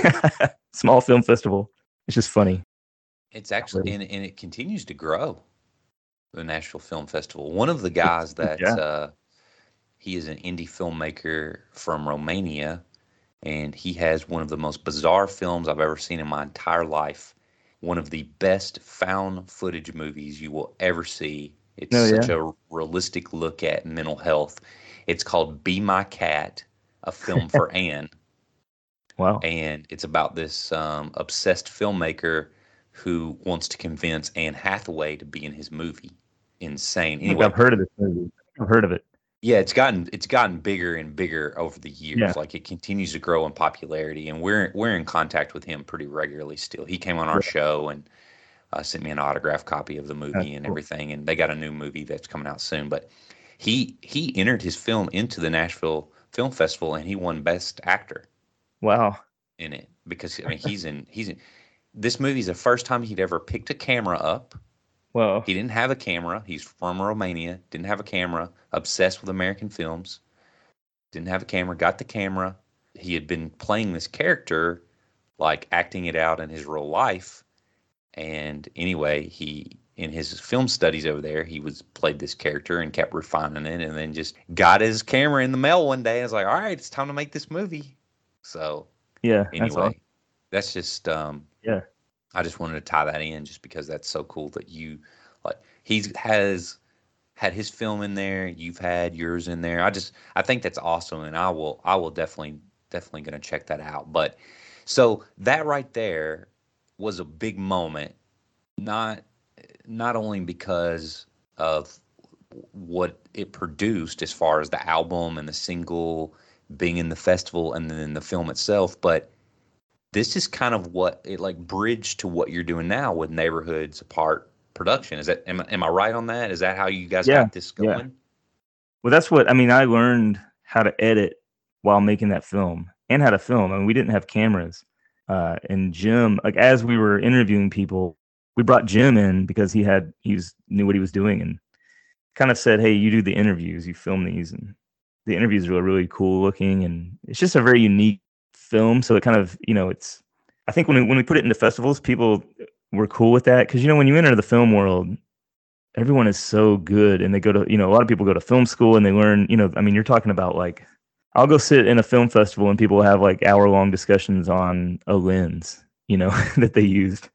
small film festival? It's just funny. It's actually, and it continues to grow, the Nashville Film Festival. One of the guys that he is an indie filmmaker from Romania, and he has one of the most bizarre films I've ever seen in my entire life. One of the best found footage movies you will ever see. It's such a realistic look at mental health. It's called Be My Cat, a film for Anne. Wow. And it's about this obsessed filmmaker who wants to convince Anne Hathaway to be in his movie. Insane. Anyway, I've heard of this movie. I've heard of it. Yeah, it's gotten bigger and bigger over the years. Yeah. Like it continues to grow in popularity, and we're in contact with him pretty regularly still. He came on our show and sent me an autographed copy of the movie and everything. And they got a new movie that's coming out soon. But he entered his film into the Nashville Film Festival, and he won Best Actor. Wow. In it, because I mean he's in this movie's the first time he'd ever picked a camera up. Well, he didn't have a camera. He's from Romania. Didn't have a camera. Obsessed with American films. Didn't have a camera. Got the camera. He had been playing this character, like acting it out in his real life. And anyway, he in his film studies over there, he played this character and kept refining it, and then just got his camera in the mail one day. And was like, all right, it's time to make this movie. So anyway, that's just I just wanted to tie that in just because that's so cool that you like he has had his film in there, you've had yours in there. I think that's awesome, and I will definitely going to check that out. But so that right there was a big moment, not only because of what it produced as far as the album and the single being in the festival and then the film itself, but this is kind of what it like bridged to what you're doing now with Neighborhoods Apart production. Is that am I right on that? Is that how you guys got this going? Yeah. Well, that's what I mean. I learned how to edit while making that film and how to film. I mean, we didn't have cameras. And Jim, like as we were interviewing people, we brought Jim in because he knew what he was doing and kind of said, "Hey, you do the interviews, you film these," and the interviews were really cool looking, and it's just a very unique film. So it kind of, it's, I think when we put it into festivals, people were cool with that. Cause when you enter the film world, everyone is so good and they go to, a lot of people go to film school and they learn, I mean, you're talking about like, I'll go sit in a film festival and people have like hour-long discussions on a lens, that they used.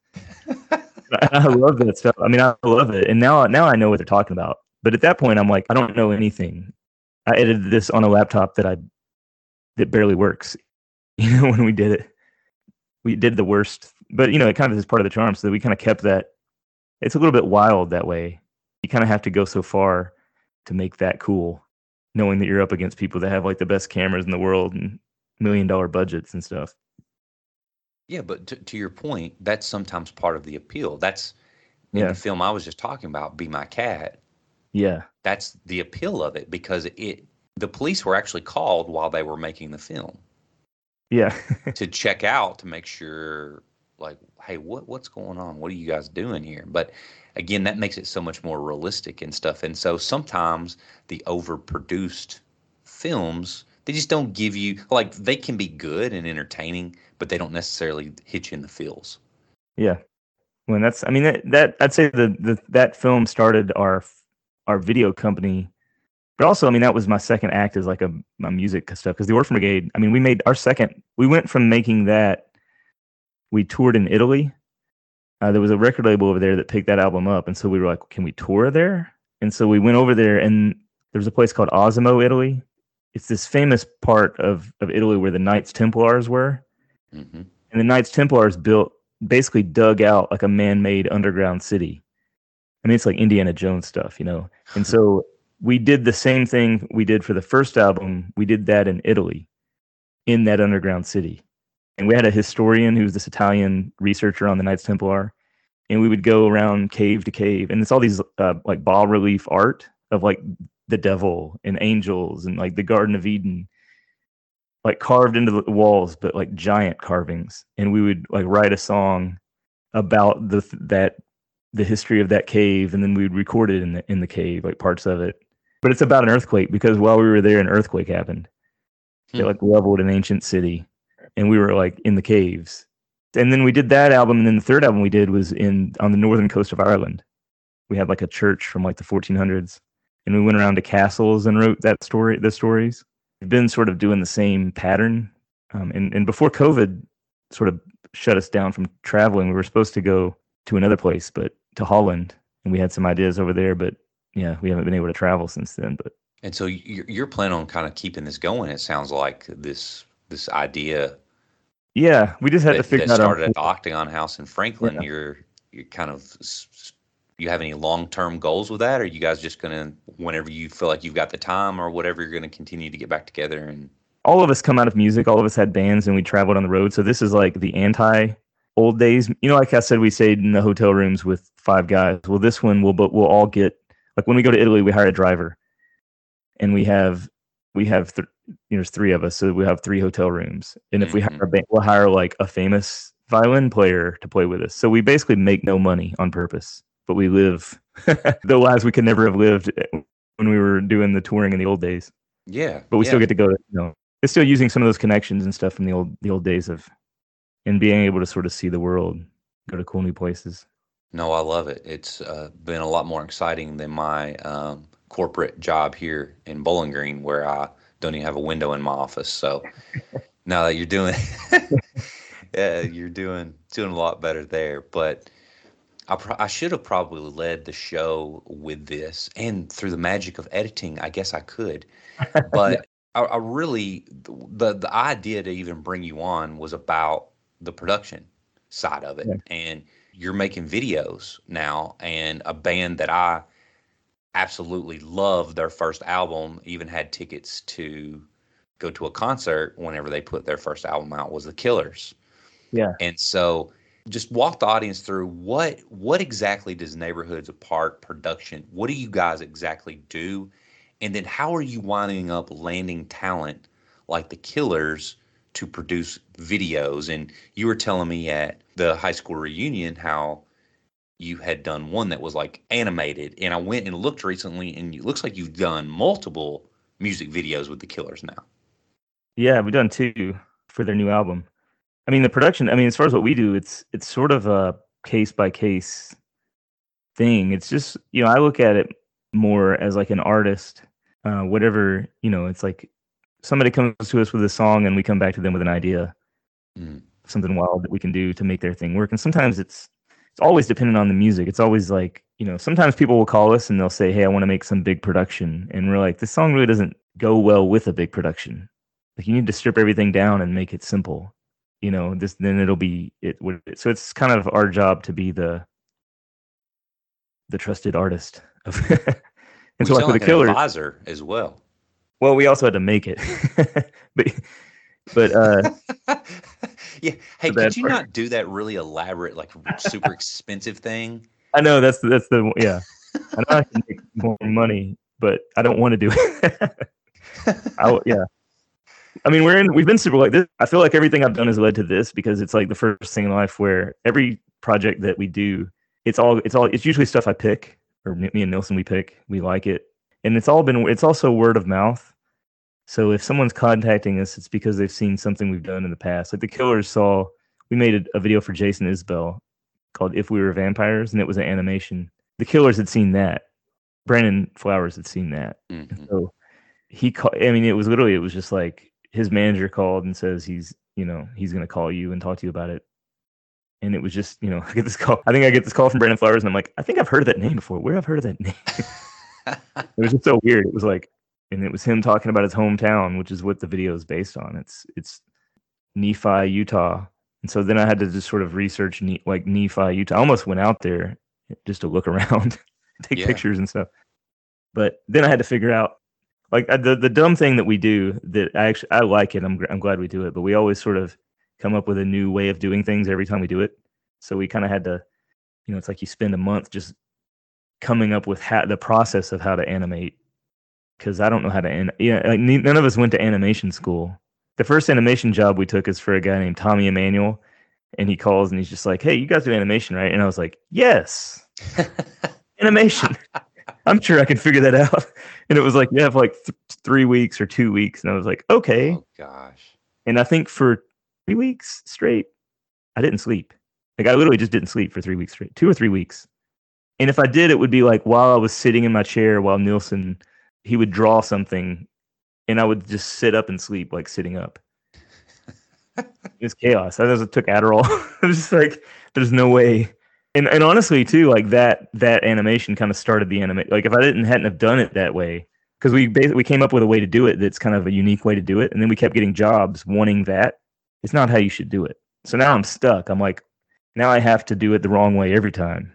I love that stuff. I mean, I love it. And now I know what they're talking about. But at that point, I'm like, I don't know anything. I edited this on a laptop that barely works. When we did it, we did the worst, but it kind of is part of the charm. So that we kind of kept that. It's a little bit wild that way. You kind of have to go so far to make that cool, knowing that you're up against people that have like the best cameras in the world and $1 million budgets and stuff. Yeah, but to your point, that's sometimes part of the appeal. That's in the film I was just talking about, Be My Cat. Yeah, that's the appeal of it because the police were actually called while they were making the film. Yeah. To check out to make sure, like, hey, what's going on? What are you guys doing here? But again, that makes it so much more realistic and stuff. And so sometimes the overproduced films, they just don't give you, like, they can be good and entertaining, but they don't necessarily hit you in the feels. Yeah. Well, that's, I mean, that I'd say that film started our video company. But also, I mean, that was my second act as like my music stuff. Because the Orphan Brigade, I mean, we went from making that, we toured in Italy. There was a record label over there that picked that album up. And so we were like, can we tour there? And so we went over there, and there's a place called Osimo, Italy. It's this famous part of Italy where the Knights Templars were. Mm-hmm. And the Knights Templars basically dug out like a man-made underground city. I mean, it's like Indiana Jones stuff, And so we did the same thing we did for the first album. We did that in Italy, in that underground city. And we had a historian who was this Italian researcher on the Knights Templar, and we would go around cave to cave, and it's all these like bas relief art of like the devil and angels and like the Garden of Eden, like carved into the walls, but like giant carvings. And we would like write a song about the history of that cave, and then we would record it in the cave, like parts of it. But it's about an earthquake, because while we were there, an earthquake happened. They like leveled an ancient city, and we were like in the caves. And then we did that album, and then the third album we did was on the northern coast of Ireland. We had like a church from like the 1400s, and we went around to castles and wrote the stories. We've been sort of doing the same pattern, and before COVID sort of shut us down from traveling, we were supposed to go to another place, but to Holland, and we had some ideas over there, but yeah, we haven't been able to travel since then. But And so you're planning on kind of keeping this going. It sounds like this idea. Yeah, we just had to figure that out. Started at the Octagon House in Franklin. Yeah. You're kind of. You have any long-term goals with that? Or are you guys just gonna, whenever you feel like you've got the time or whatever, you're gonna continue to get back together? And all of us come out of music. All of us had bands, and we traveled on the road. So this is like the anti-old days. You know, like I said, we stayed in the hotel rooms with 5 guys. Well, this one we'll all get, like when we go to Italy, we hire a driver, and we have there's 3 of us, so we have 3 hotel rooms. And if we hire a band, we'll hire like a famous violin player to play with us. So we basically make no money on purpose, but we live the lives we could never have lived when we were doing the touring in the old days. Yeah, but we still get to go to, it's still using some of those connections and stuff from the old days of, and being able to sort of see the world, go to cool new places. No, I love it. It's been a lot more exciting than my corporate job here in Bowling Green, where I don't even have a window in my office. So now that you're doing, you're doing a lot better there. But I should have probably led the show with this, and through the magic of editing, I guess I could. But I really, the idea to even bring you on was about the production side of it. Yeah. And you're making videos now, and a band that I absolutely loved, their first album, even had tickets to go to a concert whenever they put their first album out, was The Killers. Yeah. And so just walk the audience through what exactly does Neighborhoods Apart production, what do you guys exactly do? And then how are you winding up landing talent like The Killers to produce videos? And you were telling me at the high school reunion how you had done one that was like animated, and I went and looked recently, and it looks like you've done multiple music videos with The Killers now. Yeah, we've done 2 for their new album. I mean, the production, as far as what we do, it's sort of a case by case thing. It's just, I look at it more as like an artist, whatever, it's like somebody comes to us with a song and we come back to them with an idea, something wild that we can do to make their thing work. And sometimes it's always dependent on the music. It's always like, sometimes people will call us and they'll say, hey, I want to make some big production. And we're like, this song really doesn't go well with a big production. Like, you need to strip everything down and make it simple. Then it'll be it. So it's kind of our job to be the trusted artist of. And so, like with The Killers, advisor as well. Well, we also had to make it, but yeah. Hey, could you not do that really elaborate, like super expensive thing? I know that's the yeah. I know I can make more money, but I don't want to do it. Yeah. We've been super like this. I feel like everything I've done has led to this, because it's like the first thing in life where every project that we do, it's usually stuff I pick, or me and Nilsson, we pick, we like it. And it's also word of mouth. So if someone's contacting us, it's because they've seen something we've done in the past. Like The Killers we made a video for Jason Isbell called If We Were Vampires, and it was an animation. The Killers had seen that. Brandon Flowers had seen that. Mm-hmm. So it was just like, his manager called and says he's going to call you and talk to you about it. And it was just, I get this call. I think I get this call from Brandon Flowers, and I'm like, I think I've heard of that name before. Where have I heard of that name? It was just so weird. It was like, and it was him talking about his hometown, which is what the video is based on. It's Nephi, Utah. And so then I had to just sort of research Nephi, Utah. I almost went out there just to look around, take pictures and stuff. But then I had to figure out, like, the dumb thing that we do that I like it. I'm glad we do it, but we always sort of come up with a new way of doing things every time we do it. So we kind of had to, it's like you spend a month just coming up with the process of how to animate. Because I don't know how to none of us went to animation school. The first animation job we took is for a guy named Tommy Emmanuel, and he calls and he's just like, "Hey, you guys do animation, right?" And I was like, "Yes, animation. I'm sure I can figure that out." And it was like, "Yeah, for like 3 weeks or 2 weeks," and I was like, "Okay." Oh gosh. And I think for 3 weeks straight, I didn't sleep. Like I literally just didn't sleep for 3 weeks straight, 2 or 3 weeks. And if I did, it would be like while I was sitting in my chair while Nielsen, he would draw something, and I would just sit up and sleep, like sitting up. It was chaos. I just took Adderall. I was just like, there's no way. And honestly, too, like that animation kind of started the anime. Like if I hadn't have done it that way, because we came up with a way to do it that's kind of a unique way to do it, and then we kept getting jobs wanting that. It's not how you should do it. So now I'm stuck. I'm like, now I have to do it the wrong way every time.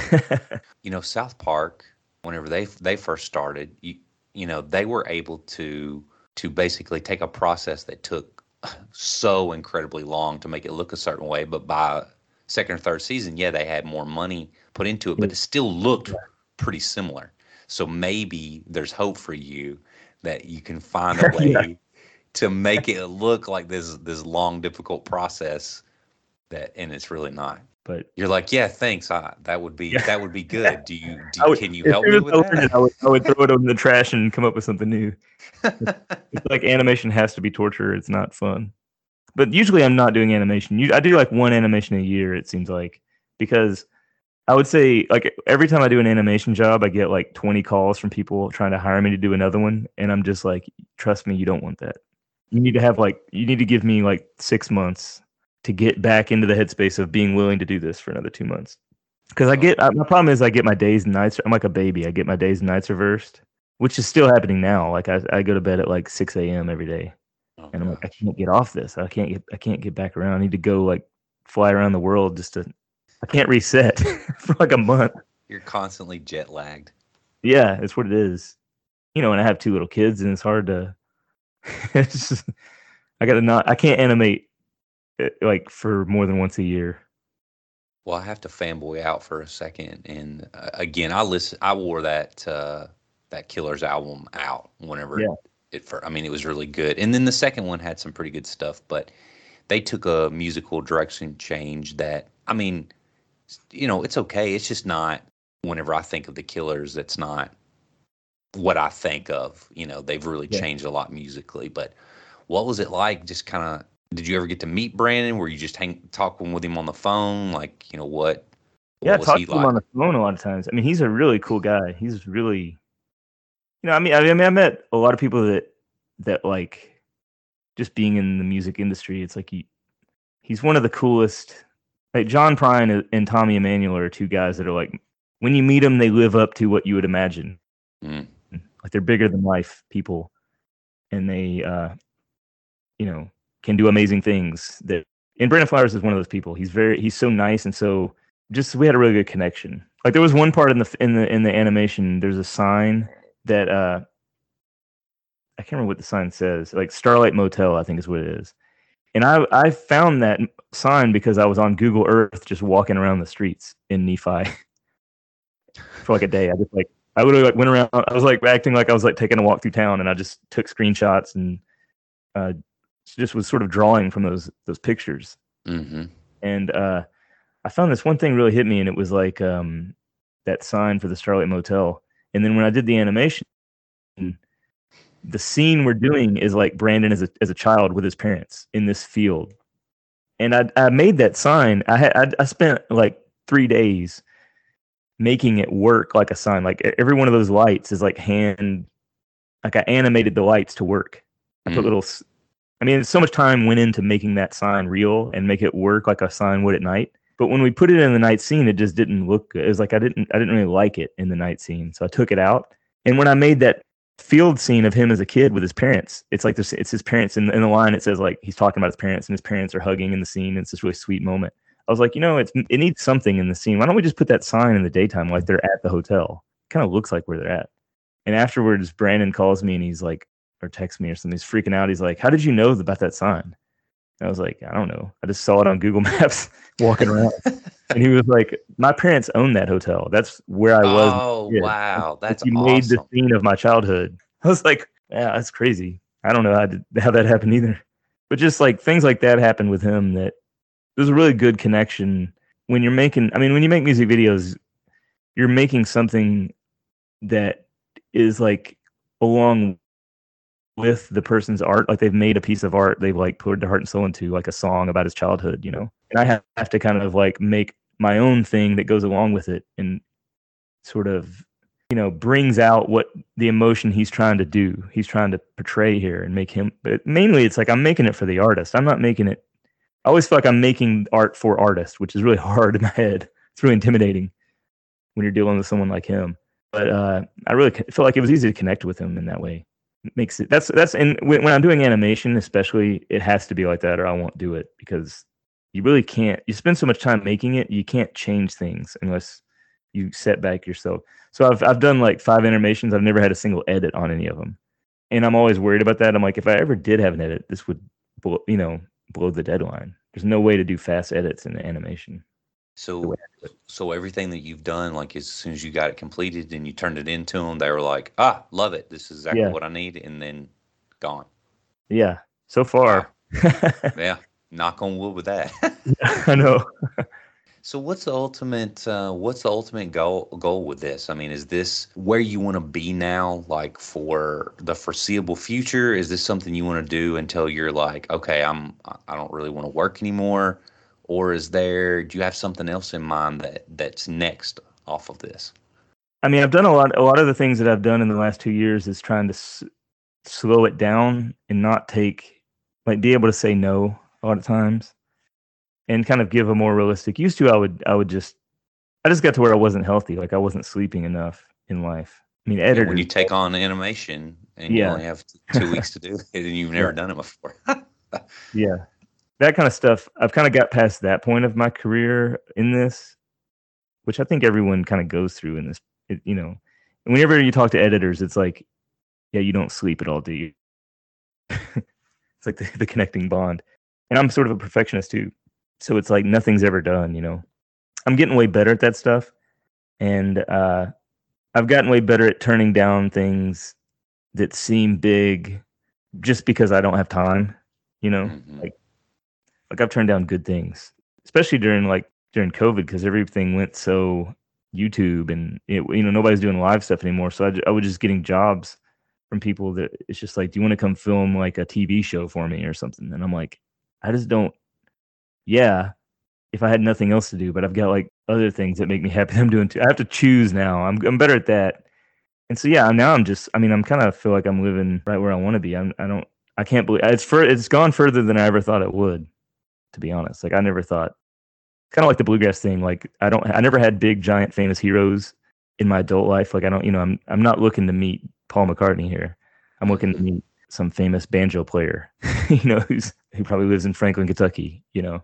South Park, whenever they first started, they were able to basically take a process that took so incredibly long to make it look a certain way, but by second or third season, yeah, they had more money put into it, but it still looked pretty similar. So maybe there's hope for you that you can find a way to make it look like this long, difficult process and it's really not. But you're like, yeah, thanks. That would be good. Can you help me with that? I would throw it in the trash and come up with something new. It's like animation has to be torture. It's not fun. But usually I'm not doing animation. I do like one animation a year, it seems like, because I would say like every time I do an animation job, I get like 20 calls from people trying to hire me to do another one. And I'm just like, trust me, you don't want that. You need to give me like 6 months to get back into the headspace of being willing to do this for another 2 months. Because my problem is I get my days and nights. I'm like a baby. I get my days and nights reversed, which is still happening now. Like I go to bed at like 6 a.m. every day. And I'm like, I can't get off this. I can't get back around. I need to go like fly around the world I can't reset for like a month. You're constantly jet lagged. Yeah, it's what it is. And I have 2 little kids, and it's hard to. It's just, I can't animate like for more than once a year. Well, I have to fanboy out for a second, and again, I wore that Killers album out whenever it was really good, and then the second one had some pretty good stuff, but they took a musical direction change that it's okay. It's just not. Whenever I think of the Killers, that's not what I think of. They've really changed a lot musically. But what was it like? Just kind of. Did you ever get to meet Brandon? Were you just talking with him on the phone? Like, what? Yeah, I talked to him on the phone a lot of times. I mean, he's a really cool guy. He's really, I met a lot of people that like just being in the music industry. It's like he's one of the coolest. Like John Prine and Tommy Emmanuel are 2 guys that are like, when you meet them, they live up to what you would imagine. Mm. Like they're bigger than life people, and they, can do amazing things. And Brandon Flowers is one of those people. He's so nice, and so we had a really good connection. Like there was one part in the animation. There's a sign that I can't remember what the sign says. Like Starlight Motel, I think is what it is. And I found that sign because I was on Google Earth just walking around the streets in Nephi for like a day. I literally like went around. I was like acting like I was like taking a walk through town, and I just took screenshots and just was sort of drawing from those pictures. Mm-hmm. And I found this one thing really hit me, and it was like that sign for the Starlight Motel. And then when I did the animation, the scene we're doing is like Brandon as a child with his parents in this field. And I made that sign. I spent like 3 days making it work like a sign. Like every one of those lights is like I animated the lights to work. I put so much time went into making that sign real and make it work like a sign would at night. But when we put it in the night scene, it just didn't look good. It was like I didn't really like it in the night scene, so I took it out. And when I made that field scene of him as a kid with his parents, it's like it's his parents in the line. It says like he's talking about his parents, and his parents are hugging in the scene. And it's this really sweet moment. I was like, it needs something in the scene. Why don't we just put that sign in the daytime, like they're at the hotel? It kind of looks like where they're at. And afterwards, Brandon calls me and he's like, or texts me or something. He's freaking out. He's like, "How did you know about that sign?" I was like, I don't know. I just saw it on Google Maps walking around. And he was like, my parents own that hotel. That's where I was. Oh, wow. That's You made the awesome. scene of my childhood. I was like, yeah, that's crazy. I don't know how that happened either. But just like things like that happened with him, that there's a really good connection when you're making, I mean, when you make music videos, you're making something that is like along with the person's art. Like they've made a piece of art, they've like put their heart and soul into, like a song about his childhood, you know? And I have to kind of like make my own thing that goes along with it and sort of, you know, brings out what the emotion he's trying to do, he's trying to portray here and make him. But mainly it's like I'm making it for the artist. I'm not making it. I always feel like I'm making art for artists, which is really hard in my head. It's really intimidating when you're dealing with someone like him. But I really feel like it was easy to connect with him in that way. It makes it that's and when I'm doing animation, especially, it has to be like that, or I won't do it, because you really can't. You spend so much time making it, you can't change things unless you set back yourself. So I've done like 5 animations. I've never had a single edit on any of them, and I'm always worried about that. I'm like, if I ever did have an edit, this would blow the deadline. There's no way to do fast edits in the animation. So, so everything that you've done, like as soon as you got it completed and you turned it into them, they were like, "Ah, love it. This is exactly what I need," and then gone. Yeah, so far. Wow. Yeah, knock on wood with that. I know. So what's the ultimate goal with this? I mean, is this where you want to be now, like for the foreseeable future? Is this something you want to do until you're like, okay, I don't really want to work anymore? Or do you have something else in mind that's next off of this? I mean, I've done a lot of the things that I've done in the last 2 years is trying to slow it down and not be able to say no a lot of times, and kind of give a more realistic. Used to, I just got to where I wasn't healthy. Like I wasn't sleeping enough in life. I mean, Yeah, when you editors. take on animation and you only have 2 weeks to do it and you've never done it before. Yeah. That kind of stuff. I've kind of got past that point of my career in this, which I think everyone kind of goes through in this, And whenever you talk to editors, it's like, yeah, you don't sleep at all, do you? It's like the connecting bond. And I'm sort of a perfectionist too. So it's like nothing's ever done. I'm getting way better at that stuff. And I've gotten way better at turning down things that seem big just because I don't have time, Mm-hmm. like I've turned down good things, especially during COVID, because everything went so YouTube, and nobody's doing live stuff anymore. So I was just getting jobs from people that it's just like, do you want to come film like a TV show for me or something? And I'm like, I just don't. Yeah, if I had nothing else to do, but I've got like other things that make me happy. I'm doing too. I have to choose now. I'm better at that. And so yeah, now I'm kind of feel like I'm living right where I want to be. I can't believe it's gone further than I ever thought it would, to be honest. Like I never thought, kind of like the bluegrass thing. Like I never had big giant famous heroes in my adult life. Like I don't, I'm not looking to meet Paul McCartney here. I'm looking to meet some famous banjo player, who probably lives in Franklin, Kentucky,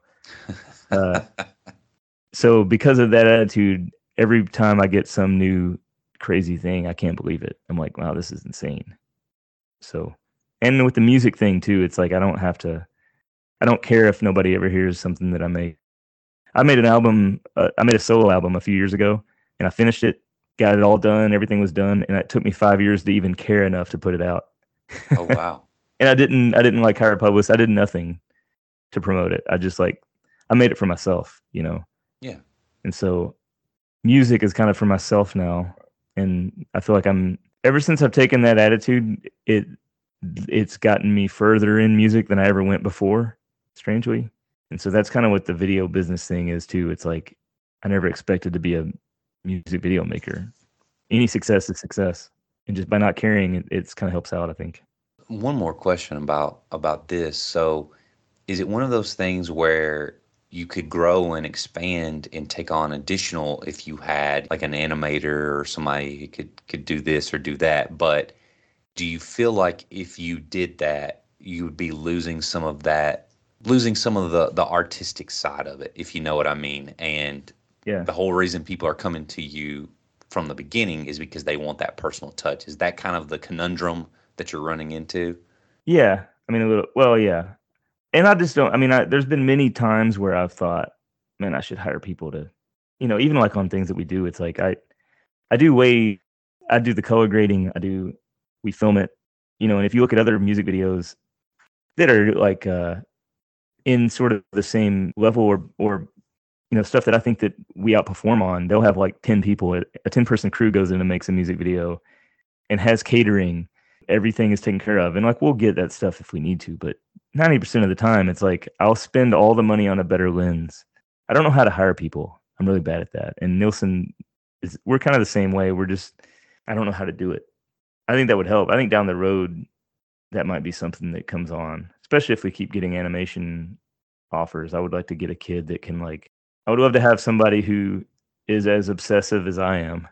So because of that attitude, every time I get some new crazy thing, I can't believe it. I'm like, wow, this is insane. So, and with the music thing too, it's like I don't care if nobody ever hears something that I make. I made an album. I made a solo album a few years ago, and I finished it, got it all done. Everything was done, and it took me 5 years to even care enough to put it out. Oh wow! And I didn't like hire a publicist. I did nothing to promote it. I made it for myself, Yeah. And so, music is kind of for myself now, and I feel like ever since I've taken that attitude, it's gotten me further in music than I ever went before, strangely. And so that's kind of what the video business thing is too. It's like I never expected to be a music video maker. Any success is success, and just by not caring, it's kind of helps out, I think. One more question about this. So, is it one of those things where you could grow and expand and take on additional if you had like an animator or somebody who could do this or do that? But do you feel like if you did that, you would be losing some of the artistic side of it, if you know what I mean? And Yeah. the whole reason people are coming to you from the beginning is because they want that personal touch. Is that kind of the conundrum that you're running into? Yeah. I mean, a little. Well, yeah. And I just don't. I mean, there's been many times where I've thought, man, I should hire people to, even like on things that we do. It's like I do the color grading. We film it, and if you look at other music videos that are like in sort of the same level or stuff that I think that we outperform on, they'll have like 10 people. A 10-person crew goes in and makes a music video and has catering. Everything is taken care of. And like, we'll get that stuff if we need to, but 90% of the time it's like, I'll spend all the money on a better lens. I don't know how to hire people. I'm really bad at that. And Nielsen we're kind of the same way. I don't know how to do it. I think that would help. I think down the road, that might be something that comes on, especially if we keep getting animation offers. I would like to get a kid that can I would love to have somebody who is as obsessive as I am.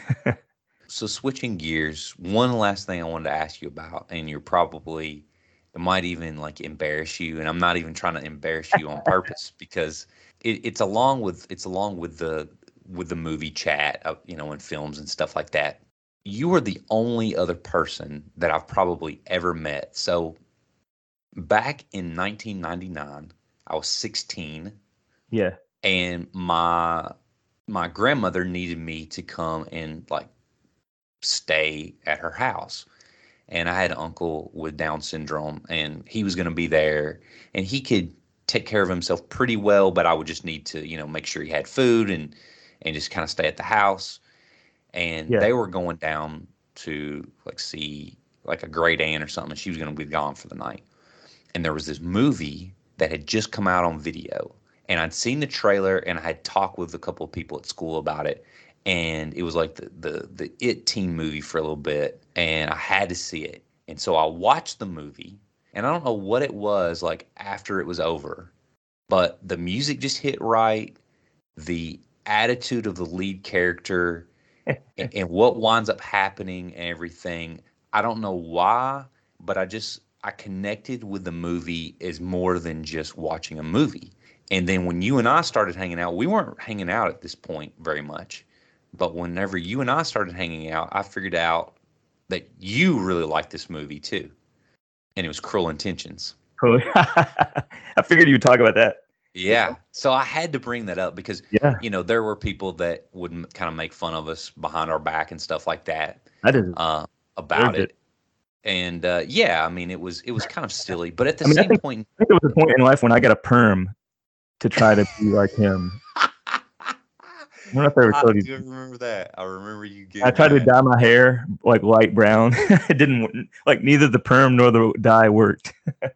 So switching gears, one last thing I wanted to ask you about, and it might even like embarrass you, and I'm not even trying to embarrass you on purpose because it's along with the movie chat, and films and stuff like that. You are the only other person that I've probably ever met. So back in 1999, I was 16. Yeah. And my grandmother needed me to come and stay at her house. And I had an uncle with Down syndrome, and he was going to be there, and he could take care of himself pretty well, but I would just need to, make sure he had food and just kind of stay at the house. And they were going down to see a great aunt or something, and she was going to be gone for the night. And there was this movie that had just come out on video, and I'd seen the trailer, and I had talked with a couple of people at school about it. And it was like the It teen movie for a little bit, and I had to see it. And so I watched the movie, and I don't know what it was after it was over, but the music just hit right. The attitude of the lead character and what winds up happening and everything. I don't know why, but I connected with the movie as more than just watching a movie. And then when you and I started hanging out, we weren't hanging out at this point very much. But whenever you and I started hanging out, I figured out that you really liked this movie too. And it was Cruel Intentions. I figured you would talk about that. Yeah. So I had to bring that up because, there were people that would kind of make fun of us behind our back and stuff like that. About it. And it was kind of silly. But at the same point, I think there was a point in life when I got a perm to try to be like him. I don't know if I ever told you. I do remember that. I remember you getting I tried to dye my hair light brown. It didn't neither the perm nor the dye worked.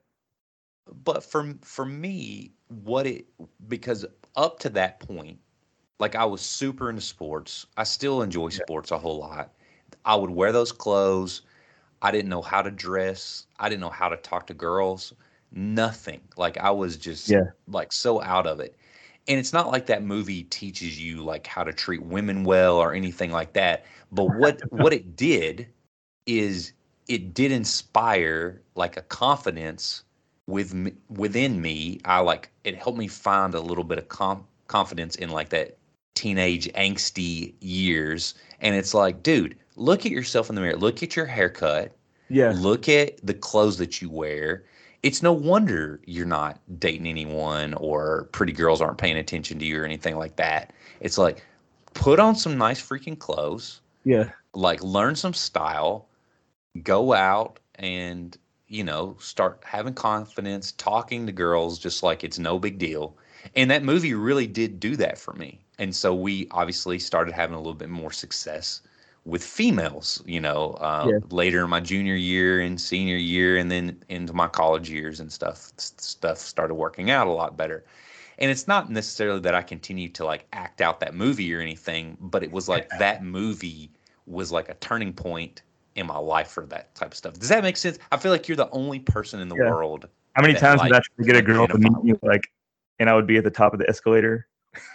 But for me, because up to that point, I was super into sports. I still enjoy sports a whole lot. I would wear those clothes. I didn't know how to dress. I didn't know how to talk to girls. Nothing. I was just so out of it. And it's not like that movie teaches you how to treat women well or anything like that. But what it did is it did inspire a confidence within me. It helped me find a little bit of confidence in that teenage angsty years. And it's dude, look at yourself in the mirror. Look at your haircut. Yeah. Look at the clothes that you wear. It's no wonder you're not dating anyone or pretty girls aren't paying attention to you or anything like that. It's put on some nice freaking clothes. Yeah. Learn some style, go out and, start having confidence, talking to girls just like it's no big deal. And that movie really did do that for me. And so we obviously started having a little bit more success with females, later in my junior year and senior year, and then into my college years and stuff started working out a lot better. And it's not necessarily that I continue to act out that movie or anything, but it was that movie was a turning point in my life for that type of stuff. Does that make sense? I feel like you're the only person in the world. How many times did I try to get a girl to meet you and I would be at the top of the escalator?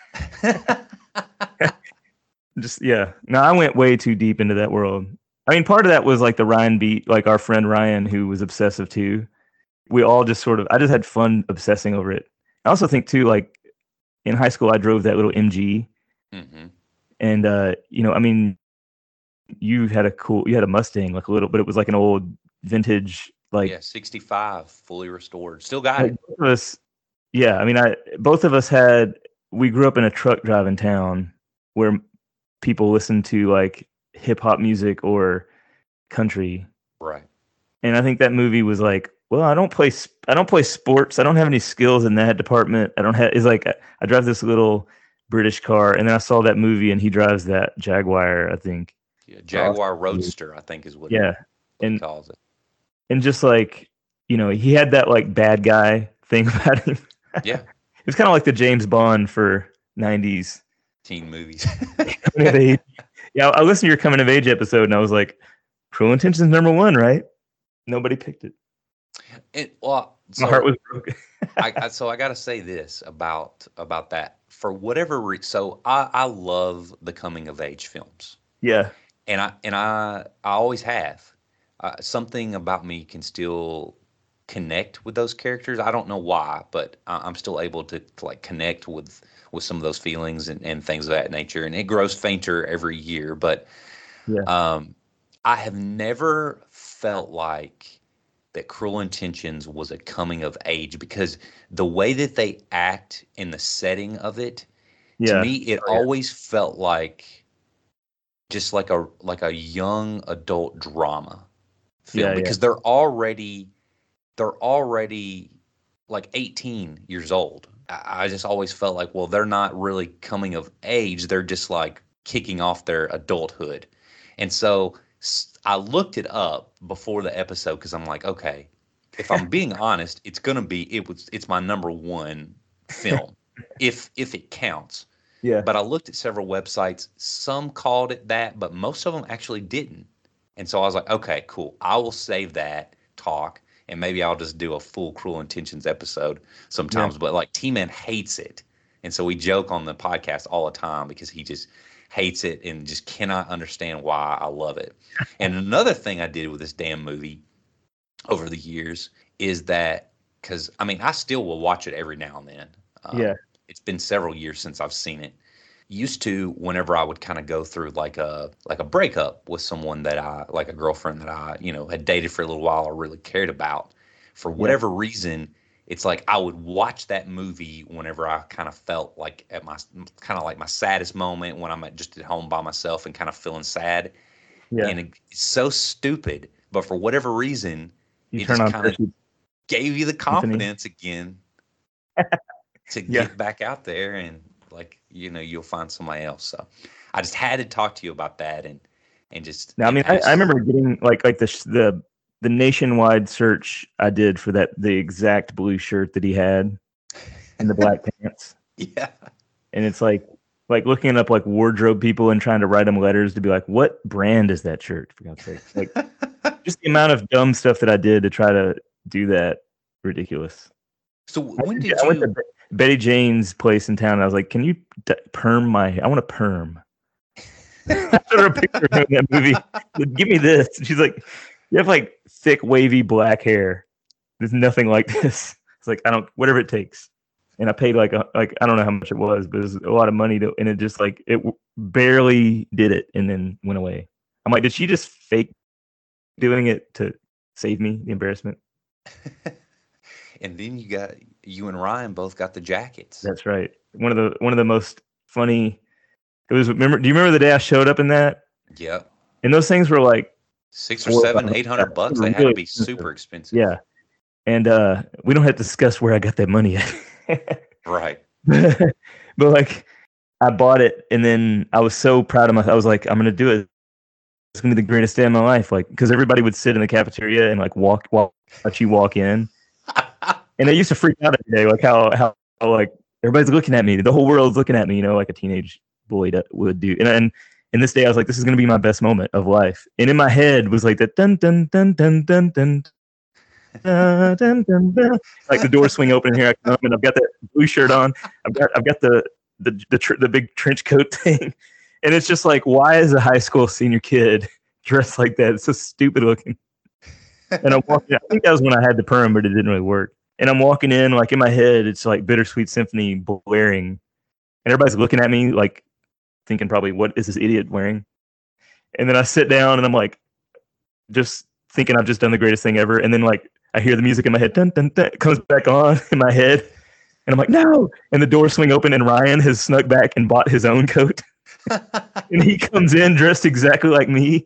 No, I went way too deep into that world. I mean, part of that was the Ryan beat, our friend Ryan, who was obsessive too. We all just I just had fun obsessing over it. I also think too, in high school, I drove that little MG. Mm-hmm. And, you had a Mustang, a little, but it was an old vintage, Like, Yeah, 65, fully restored. Still got like it. both of us, yeah. I mean, both of us we grew up in a truck driving town where people listened to like hip hop music or country. Right. And I think that movie was like, well, I don't play sports. I don't have any skills in that department. It's like I drive this little British car, and then I saw that movie, and he drives that Jaguar, I think. Yeah, Jaguar Roadster, I think is what Yeah, he and calls it. and just like, he had that like bad guy thing about him. Yeah. It was kind of like the James Bond for 90s teen movies. coming of age. Yeah, I listened to your coming of age episode, and I was like, Cruel Intentions #1, right? Nobody picked it. My heart was broken. So I got to say this about that. For whatever reason, so I love the coming of age films. Yeah. And I always have. Something about me can still connect with those characters. I don't know why, but I'm still able to like connect with some of those feelings and things of that nature. And it grows fainter every year, but yeah. I have never felt like that Cruel Intentions was a coming of age, because the way that they act in the setting of it, to me, it always felt like just like a young adult drama film, because they're already like 18 years old. I just always felt like, well, they're not really coming of age. They're just like kicking off their adulthood. And so I looked it up before the episode because I'm like, okay, if I'm being honest, it's my #1 film, if it counts. Yeah. But I looked at several websites. Some called it that, but most of them actually didn't. And so I was like, okay, cool. I will save that talk, and maybe I'll just do a full Cruel Intentions episode sometimes. Yeah. But like T-Man hates it. And so we joke on the podcast all the time because he just hates it and just cannot understand why I love it. And another thing I did with this damn movie over the years is that, because I mean, I still will watch it every now and then. It's been several years since I've seen it. Used to, whenever I would kind of go through like a breakup with someone like a girlfriend that I, had dated for a little while or really cared about, for whatever reason, it's like I would watch that movie whenever I kind of felt like at my saddest moment, when I'm just at home by myself and kind of feeling sad. Yeah. And it's so stupid, but for whatever reason, it just kind of gave you the confidence again to get back out there and you'll find somebody else. So I just had to talk to you about that and just. Now, I mean, I remember getting like the nationwide search I did for the exact blue shirt that he had and the black pants. Yeah. And it's like looking up like wardrobe people and trying to write them letters to be like, what brand is that shirt, for God's sake? Like just the amount of dumb stuff that I did to try to do that, ridiculous. So when I went to Betty Jane's place in town, and I was like, can you perm my hair? I want to perm. I showed her a picture of that movie. Give me this. And she's like, you have like thick, wavy black hair. There's nothing like this. It's like, whatever it takes. And I paid like I don't know how much it was, but it was a lot of money and it just like, it barely did it and then went away. I'm like, did she just fake doing it to save me the embarrassment? And then you and Ryan both got the jackets. That's right. One of the most funny. Do you remember the day I showed up in that? Yep. And those things were like $600 or $700, $800. They had to be super expensive. Yeah. And we don't have to discuss where I got that money at. Right. But like, I bought it, and then I was so proud of myself. I was like, I'm gonna do it. It's gonna be the greatest day of my life. Like, because everybody would sit in the cafeteria and like watch you walk in. And I used to freak out every day, like how like everybody's looking at me. The whole world's looking at me, like a teenage boy would do. And this day I was like, this is going to be my best moment of life. And in my head was like that dun dun dun dun dun dun dun dun dun dun. Like the doors swing open, and here I come, and I've got that blue shirt on. I've got the big trench coat thing, and it's just like, why is a high school senior kid dressed like that? It's so stupid looking. And I'm walking. I think that was when I had the perm, but it didn't really work. And I'm walking in, like in my head, it's like Bittersweet Symphony blaring, and everybody's looking at me like thinking probably, what is this idiot wearing? And then I sit down and I'm like just thinking I've just done the greatest thing ever, and then like I hear the music in my head, dun, dun, dun, it comes back on in my head, and I'm like, no! And the doors swing open, and Ryan has snuck back and bought his own coat, and he comes in dressed exactly like me.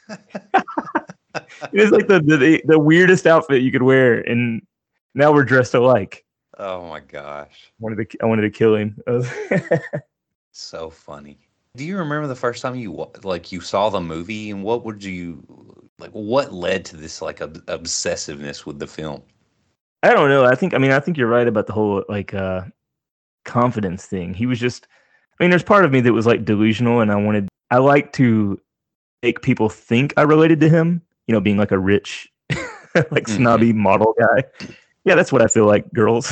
It's like the weirdest outfit you could wear, and now we're dressed alike. Oh my gosh! I wanted to kill him. So funny. Do you remember the first time you saw the movie, and what led to this like obsessiveness with the film? I don't know. I think you're right about the whole like confidence thing. He was just, there's part of me that was like delusional, and I like to make people think I related to him, being like a rich, like snobby model guy. Yeah, that's what I feel like, girls.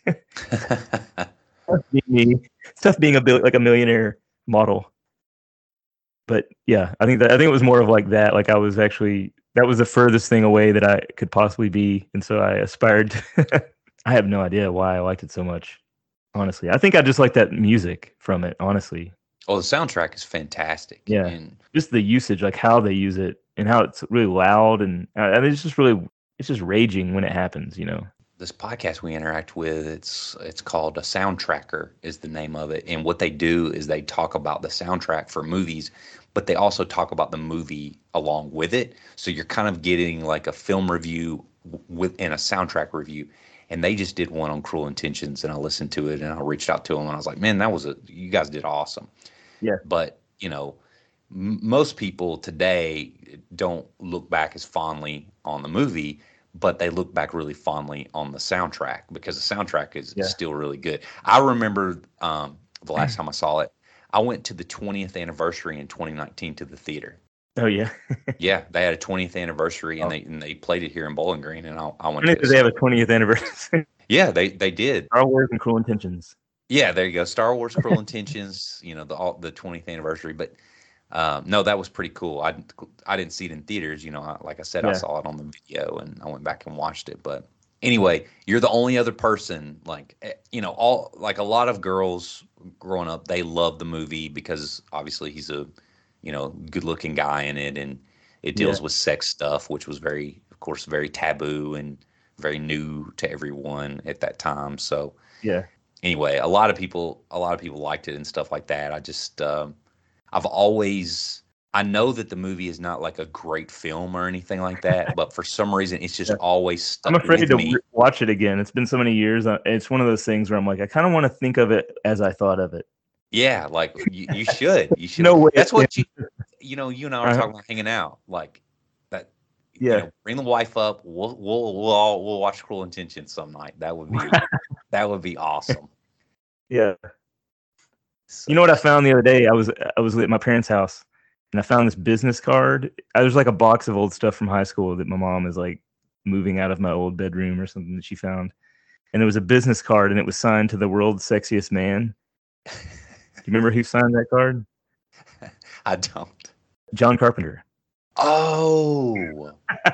It's tough being a millionaire model. But yeah, I think it was more of like that. Like that was the furthest thing away that I could possibly be, and so I aspired to. I have no idea why I liked it so much. Honestly, I think I just like that music from it. Honestly. Oh, the soundtrack is fantastic. Yeah, and just the usage, like how they use it, and how it's really loud, and it's just raging when it happens. This podcast we interact with, it's called a Soundtracker is the name of it. And what they do is they talk about the soundtrack for movies, but they also talk about the movie along with it. So you're kind of getting like a film review within a soundtrack review. And they just did one on Cruel Intentions, and I listened to it, and I reached out to them, and I was like, man, you guys did awesome. Yeah. But, most people today don't look back as fondly on the movie, but they look back really fondly on the soundtrack because the soundtrack is still really good. I remember the last time I saw it, I went to the 20th anniversary in 2019 to the theater. Oh yeah. Yeah, they had a 20th anniversary, and they played it here in Bowling Green, and I went. Did they have a 20th anniversary? Yeah, they did. Star Wars and Cruel Intentions. Yeah, there you go. Star Wars, Cruel Intentions. The 20th anniversary, but. No, that was pretty cool. I didn't see it in theaters. Like I said, I saw it on the video, and I went back and watched it. But anyway, you're the only other person, a lot of girls growing up, they love the movie because obviously he's a, good looking guy in it, and it deals with sex stuff, which was very taboo and very new to everyone at that time. So anyway, a lot of people liked it and stuff like that. I just, I know that the movie is not like a great film or anything like that, but for some reason it's just always stuck with me. I'm afraid to watch it again. It's been so many years. It's one of those things where I'm like, I kind of want to think of it as I thought of it. Yeah, like you should. You should. No way. That's what you and I were talking about hanging out like that. Yeah. Bring the wife up. We'll watch Cruel Intentions some night. That would be awesome. Yeah. So, what I found the other day? I was at my parents' house, and I found this business card. There's like a box of old stuff from high school that my mom is like moving out of my old bedroom or something that she found. And there was a business card, and it was signed to the world's sexiest man. Do you remember who signed that card? I don't. John Carpenter. Oh.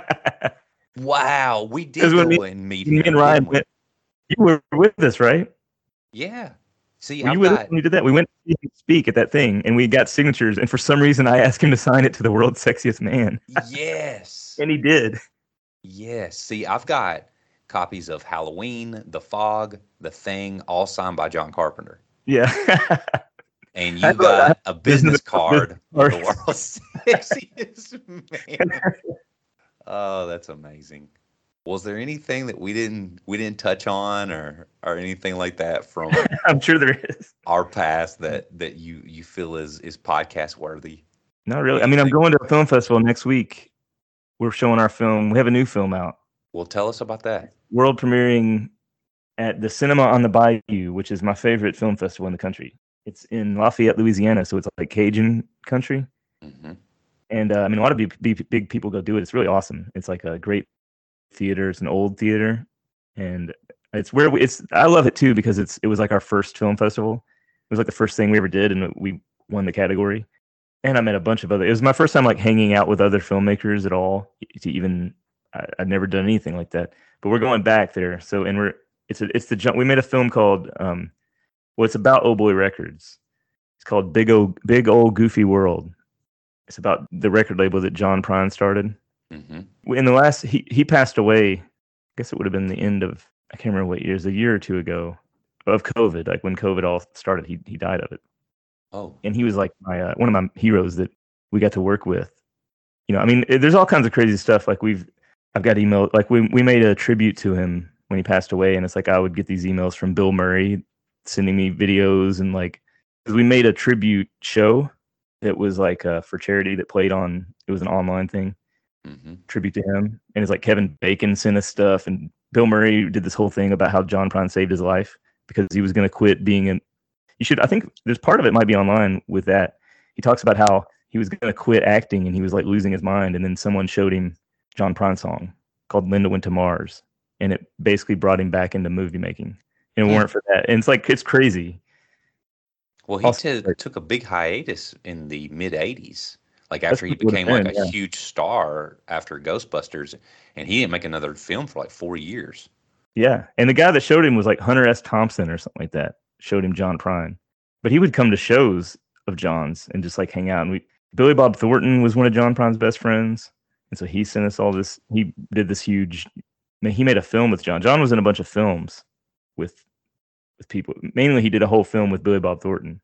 Wow. We did go and meet him. Me and Ryan went. You were with us, right? Yeah. See, were you with us when we did that? We went to speak at that thing, and we got signatures. And for some reason, I asked him to sign it to the world's sexiest man. Yes, and he did. Yes. See, I've got copies of Halloween, The Fog, The Thing, all signed by John Carpenter. Yeah. And you got a business card for the world's sexiest man. Oh, that's amazing. Was there anything that we didn't touch on or anything like that from I'm sure there is our past that you feel is podcast worthy? Not really. I mean, I'm going to a film festival next week. We're showing our film. We have a new film out. Well, tell us about that. World premiering at the Cinema on the Bayou, which is my favorite film festival in the country. It's in Lafayette, Louisiana, so it's like Cajun country. Mm-hmm. And a lot of big people go do it. It's really awesome. It's like a great theater. It's an old theater, and it's where I love it too because it was like our first film festival. It was like the first thing we ever did, and we won the category. And I met a bunch of it was my first time like hanging out with other filmmakers at all. I'd never done anything like that. But we're going back there. So we made a film called it's about Oh Boy Records. It's called Big Old Goofy World. It's about the record label that John Prine started. Mm-hmm. In the last, he passed away. I guess it would have been the end of, I can't remember what years, a year or two ago, of COVID. Like when COVID all started, he died of it. Oh, And he was like my one of my heroes that we got to work with. You know, I mean, there's all kinds of crazy stuff. Like I've got email, like we made a tribute to him when he passed away, and it's like I would get these emails from Bill Murray sending me videos, and like, 'cause we made a tribute show that was like for charity that played on. It was an online thing, tribute to him, and it's like Kevin Bacon sent us stuff, and Bill Murray did this whole thing about how John Prine saved his life because he was going to quit being an. You should. I think there's part of it might be online with that. He talks about how he was going to quit acting and he was like losing his mind, and then someone showed him John Prine song called "Linda Went to Mars," and it basically brought him back into movie making. And it weren't for that, and it's like it's crazy. Well, he took a big hiatus in the mid '80s, like after he became like a huge star after Ghostbusters, and he didn't make another film for like 4 years. Yeah, and the guy that showed him was like Hunter S. Thompson or something like that. Showed him John Prine, but he would come to shows of John's and just like hang out. And Billy Bob Thornton was one of John Prine's best friends, and so he sent us all this. He did this huge. He made a film with John. John was in a bunch of films with people. Mainly, he did a whole film with Billy Bob Thornton.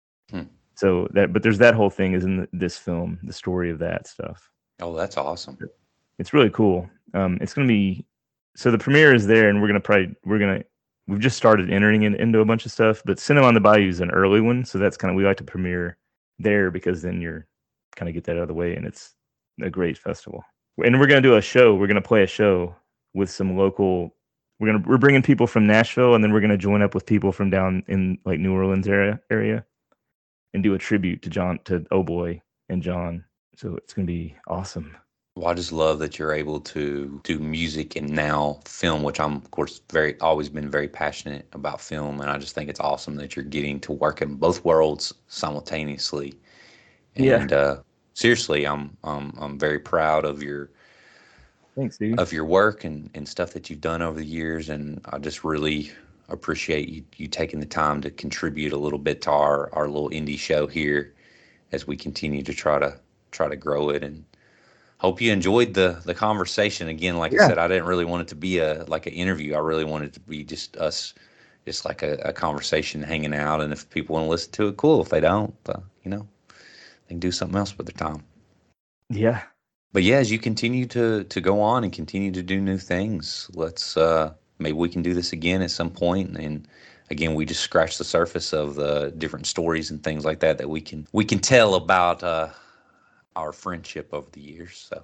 So but there's that whole thing is in this film, the story of that stuff. Oh, that's awesome! It's really cool. It's going to be. So the premiere is there, and we've just started entering into a bunch of stuff, but Cinema on the Bayou is an early one, so that's kind of, we like to premiere there because then you're kind of get that out of the way, and it's a great festival. And we're going to do a show. We're going to play a show with some local. We're bringing people from Nashville, and then we're going to join up with people from down in like New Orleans area, and do a tribute to Oh Boy and John. So it's going to be awesome. Well, I just love that you're able to do music and now film, which I'm, of course, always been very passionate about film, and I just think it's awesome that you're getting to work in both worlds simultaneously. And seriously, I'm very proud of your. Thanks, dude. Of your work and stuff that you've done over the years, and I just really appreciate you taking the time to contribute a little bit to our little indie show here as we continue to try to grow it. And hope you enjoyed the conversation. Again, like I said, I didn't really want it to be like an interview. I really wanted it to be just us, just like a conversation, hanging out. And if people want to listen to it, cool. If they don't, they can do something else with their time. Yeah. But yeah, as you continue to go on and continue to do new things, let's maybe we can do this again at some point. And again, we just scratched the surface of the different stories and things like that we can tell about our friendship over the years. So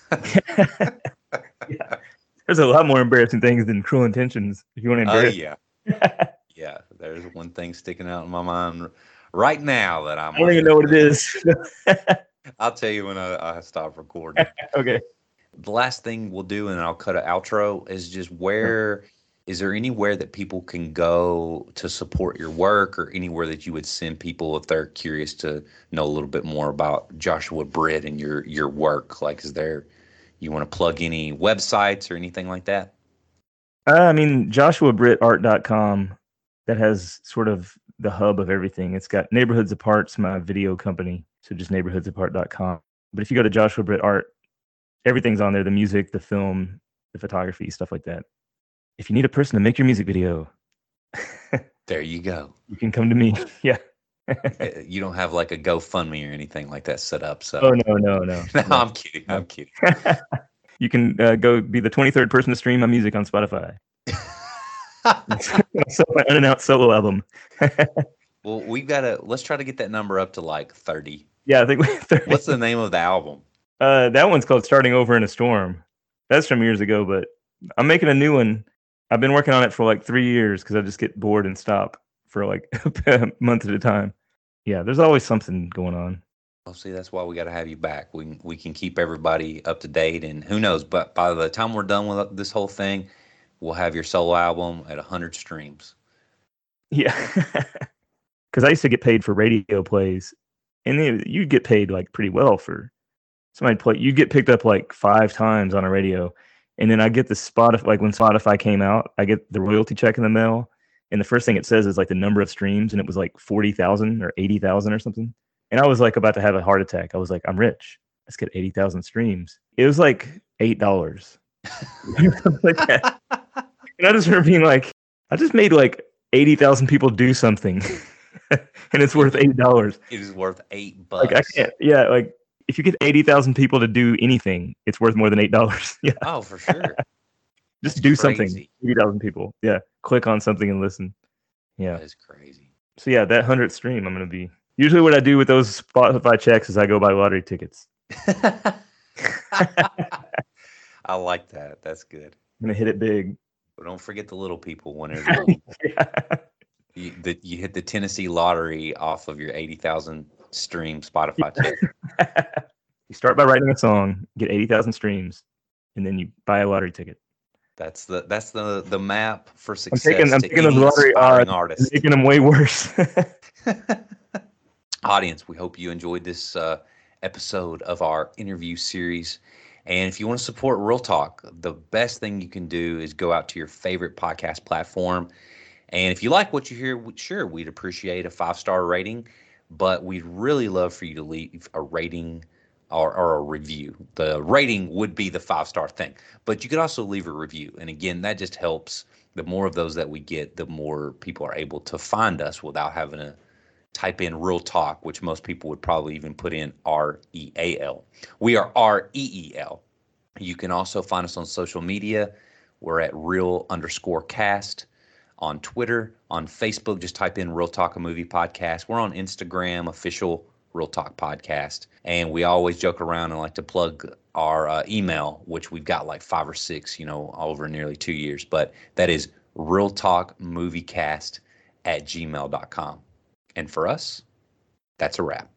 yeah, there's a lot more embarrassing things than Cruel Intentions. If you want to embarrass, yeah. There's one thing sticking out in my mind right now that I don't even know what it is. I'll tell you when I stop recording. Okay. The last thing we'll do, and I'll cut an outro, is just is there anywhere that people can go to support your work, or anywhere that you would send people if they're curious to know a little bit more about Joshua Britt and your work? Like, you want to plug any websites or anything like that? I mean, JoshuaBrittArt.com, that has sort of the hub of everything. It's got Neighborhoods Apart's my video company, so just neighborhoodsapart.com. But if you go to Joshua Britt Art, everything's on there, the music, the film, the photography, stuff like that. If you need a person to make your music video, there you go. You can come to me. Yeah. You don't have like a GoFundMe or anything like that set up. So. Oh, no. No, I'm kidding. I'm kidding. You can go be the 23rd person to stream my music on Spotify. So my unannounced solo album. Well, let's try to get that number up to like 30. Yeah, I think 30. What's the name of the album? That one's called Starting Over in a Storm. That's from years ago, but I'm making a new one. I've been working on it for like 3 years because I just get bored and stop for like a month at a time. Yeah, there's always something going on. Well, see, that's why we got to have you back. We can keep everybody up to date, and who knows, but by the time we're done with this whole thing, we'll have your solo album at 100 streams. Yeah. Because I used to get paid for radio plays, and you'd get paid like pretty well for somebody play. You get picked up like 5 times on a radio, and then I get the Spotify. Like when Spotify came out, I get the royalty check in the mail, and the first thing it says is like the number of streams, and it was like 40,000 or 80,000 or something. And I was like about to have a heart attack. I was like, I'm rich. Let's get 80,000 streams. It was like $8. Like that. And I just remember being like, I just made like 80,000 people do something, and it's worth $8. It is worth $8. Like I can't. Yeah, like if you get 80,000 people to do anything, it's worth more than $8. Yeah. Oh, for sure. Just do something. 80,000 people. Yeah. Click on something and listen. Yeah. That is crazy. So yeah, that 100th stream, I'm gonna be. Usually, what I do with those Spotify checks is I go buy lottery tickets. I like that. That's good. I'm gonna hit it big. But don't forget the little people whenever you hit the Tennessee lottery off of your 80,000 stream Spotify check. You start by writing a song, get 80,000 streams, and then you buy a lottery ticket. That's the map for success. I'm taking the lottery odds, making them way worse. Audience, we hope you enjoyed this episode of our interview series. And if you want to support Real Talk, the best thing you can do is go out to your favorite podcast platform. And if you like what you hear, sure, we'd appreciate a 5-star rating, but we'd really love for you to leave a rating or a review. The rating would be the 5-star thing, but you could also leave a review. And again, that just helps. The more of those that we get, the more people are able to find us without having to type in Real Talk, which most people would probably even put in REAL. We are REEL. You can also find us on social media. We're at Real_Cast on Twitter, on Facebook. Just type in Real Talk, a movie podcast. We're on Instagram, official Real Talk podcast. And we always joke around and like to plug our email, which we've got like 5 or 6, over nearly 2 years. But that is realtalkmoviecast@gmail.com. And for us, that's a wrap.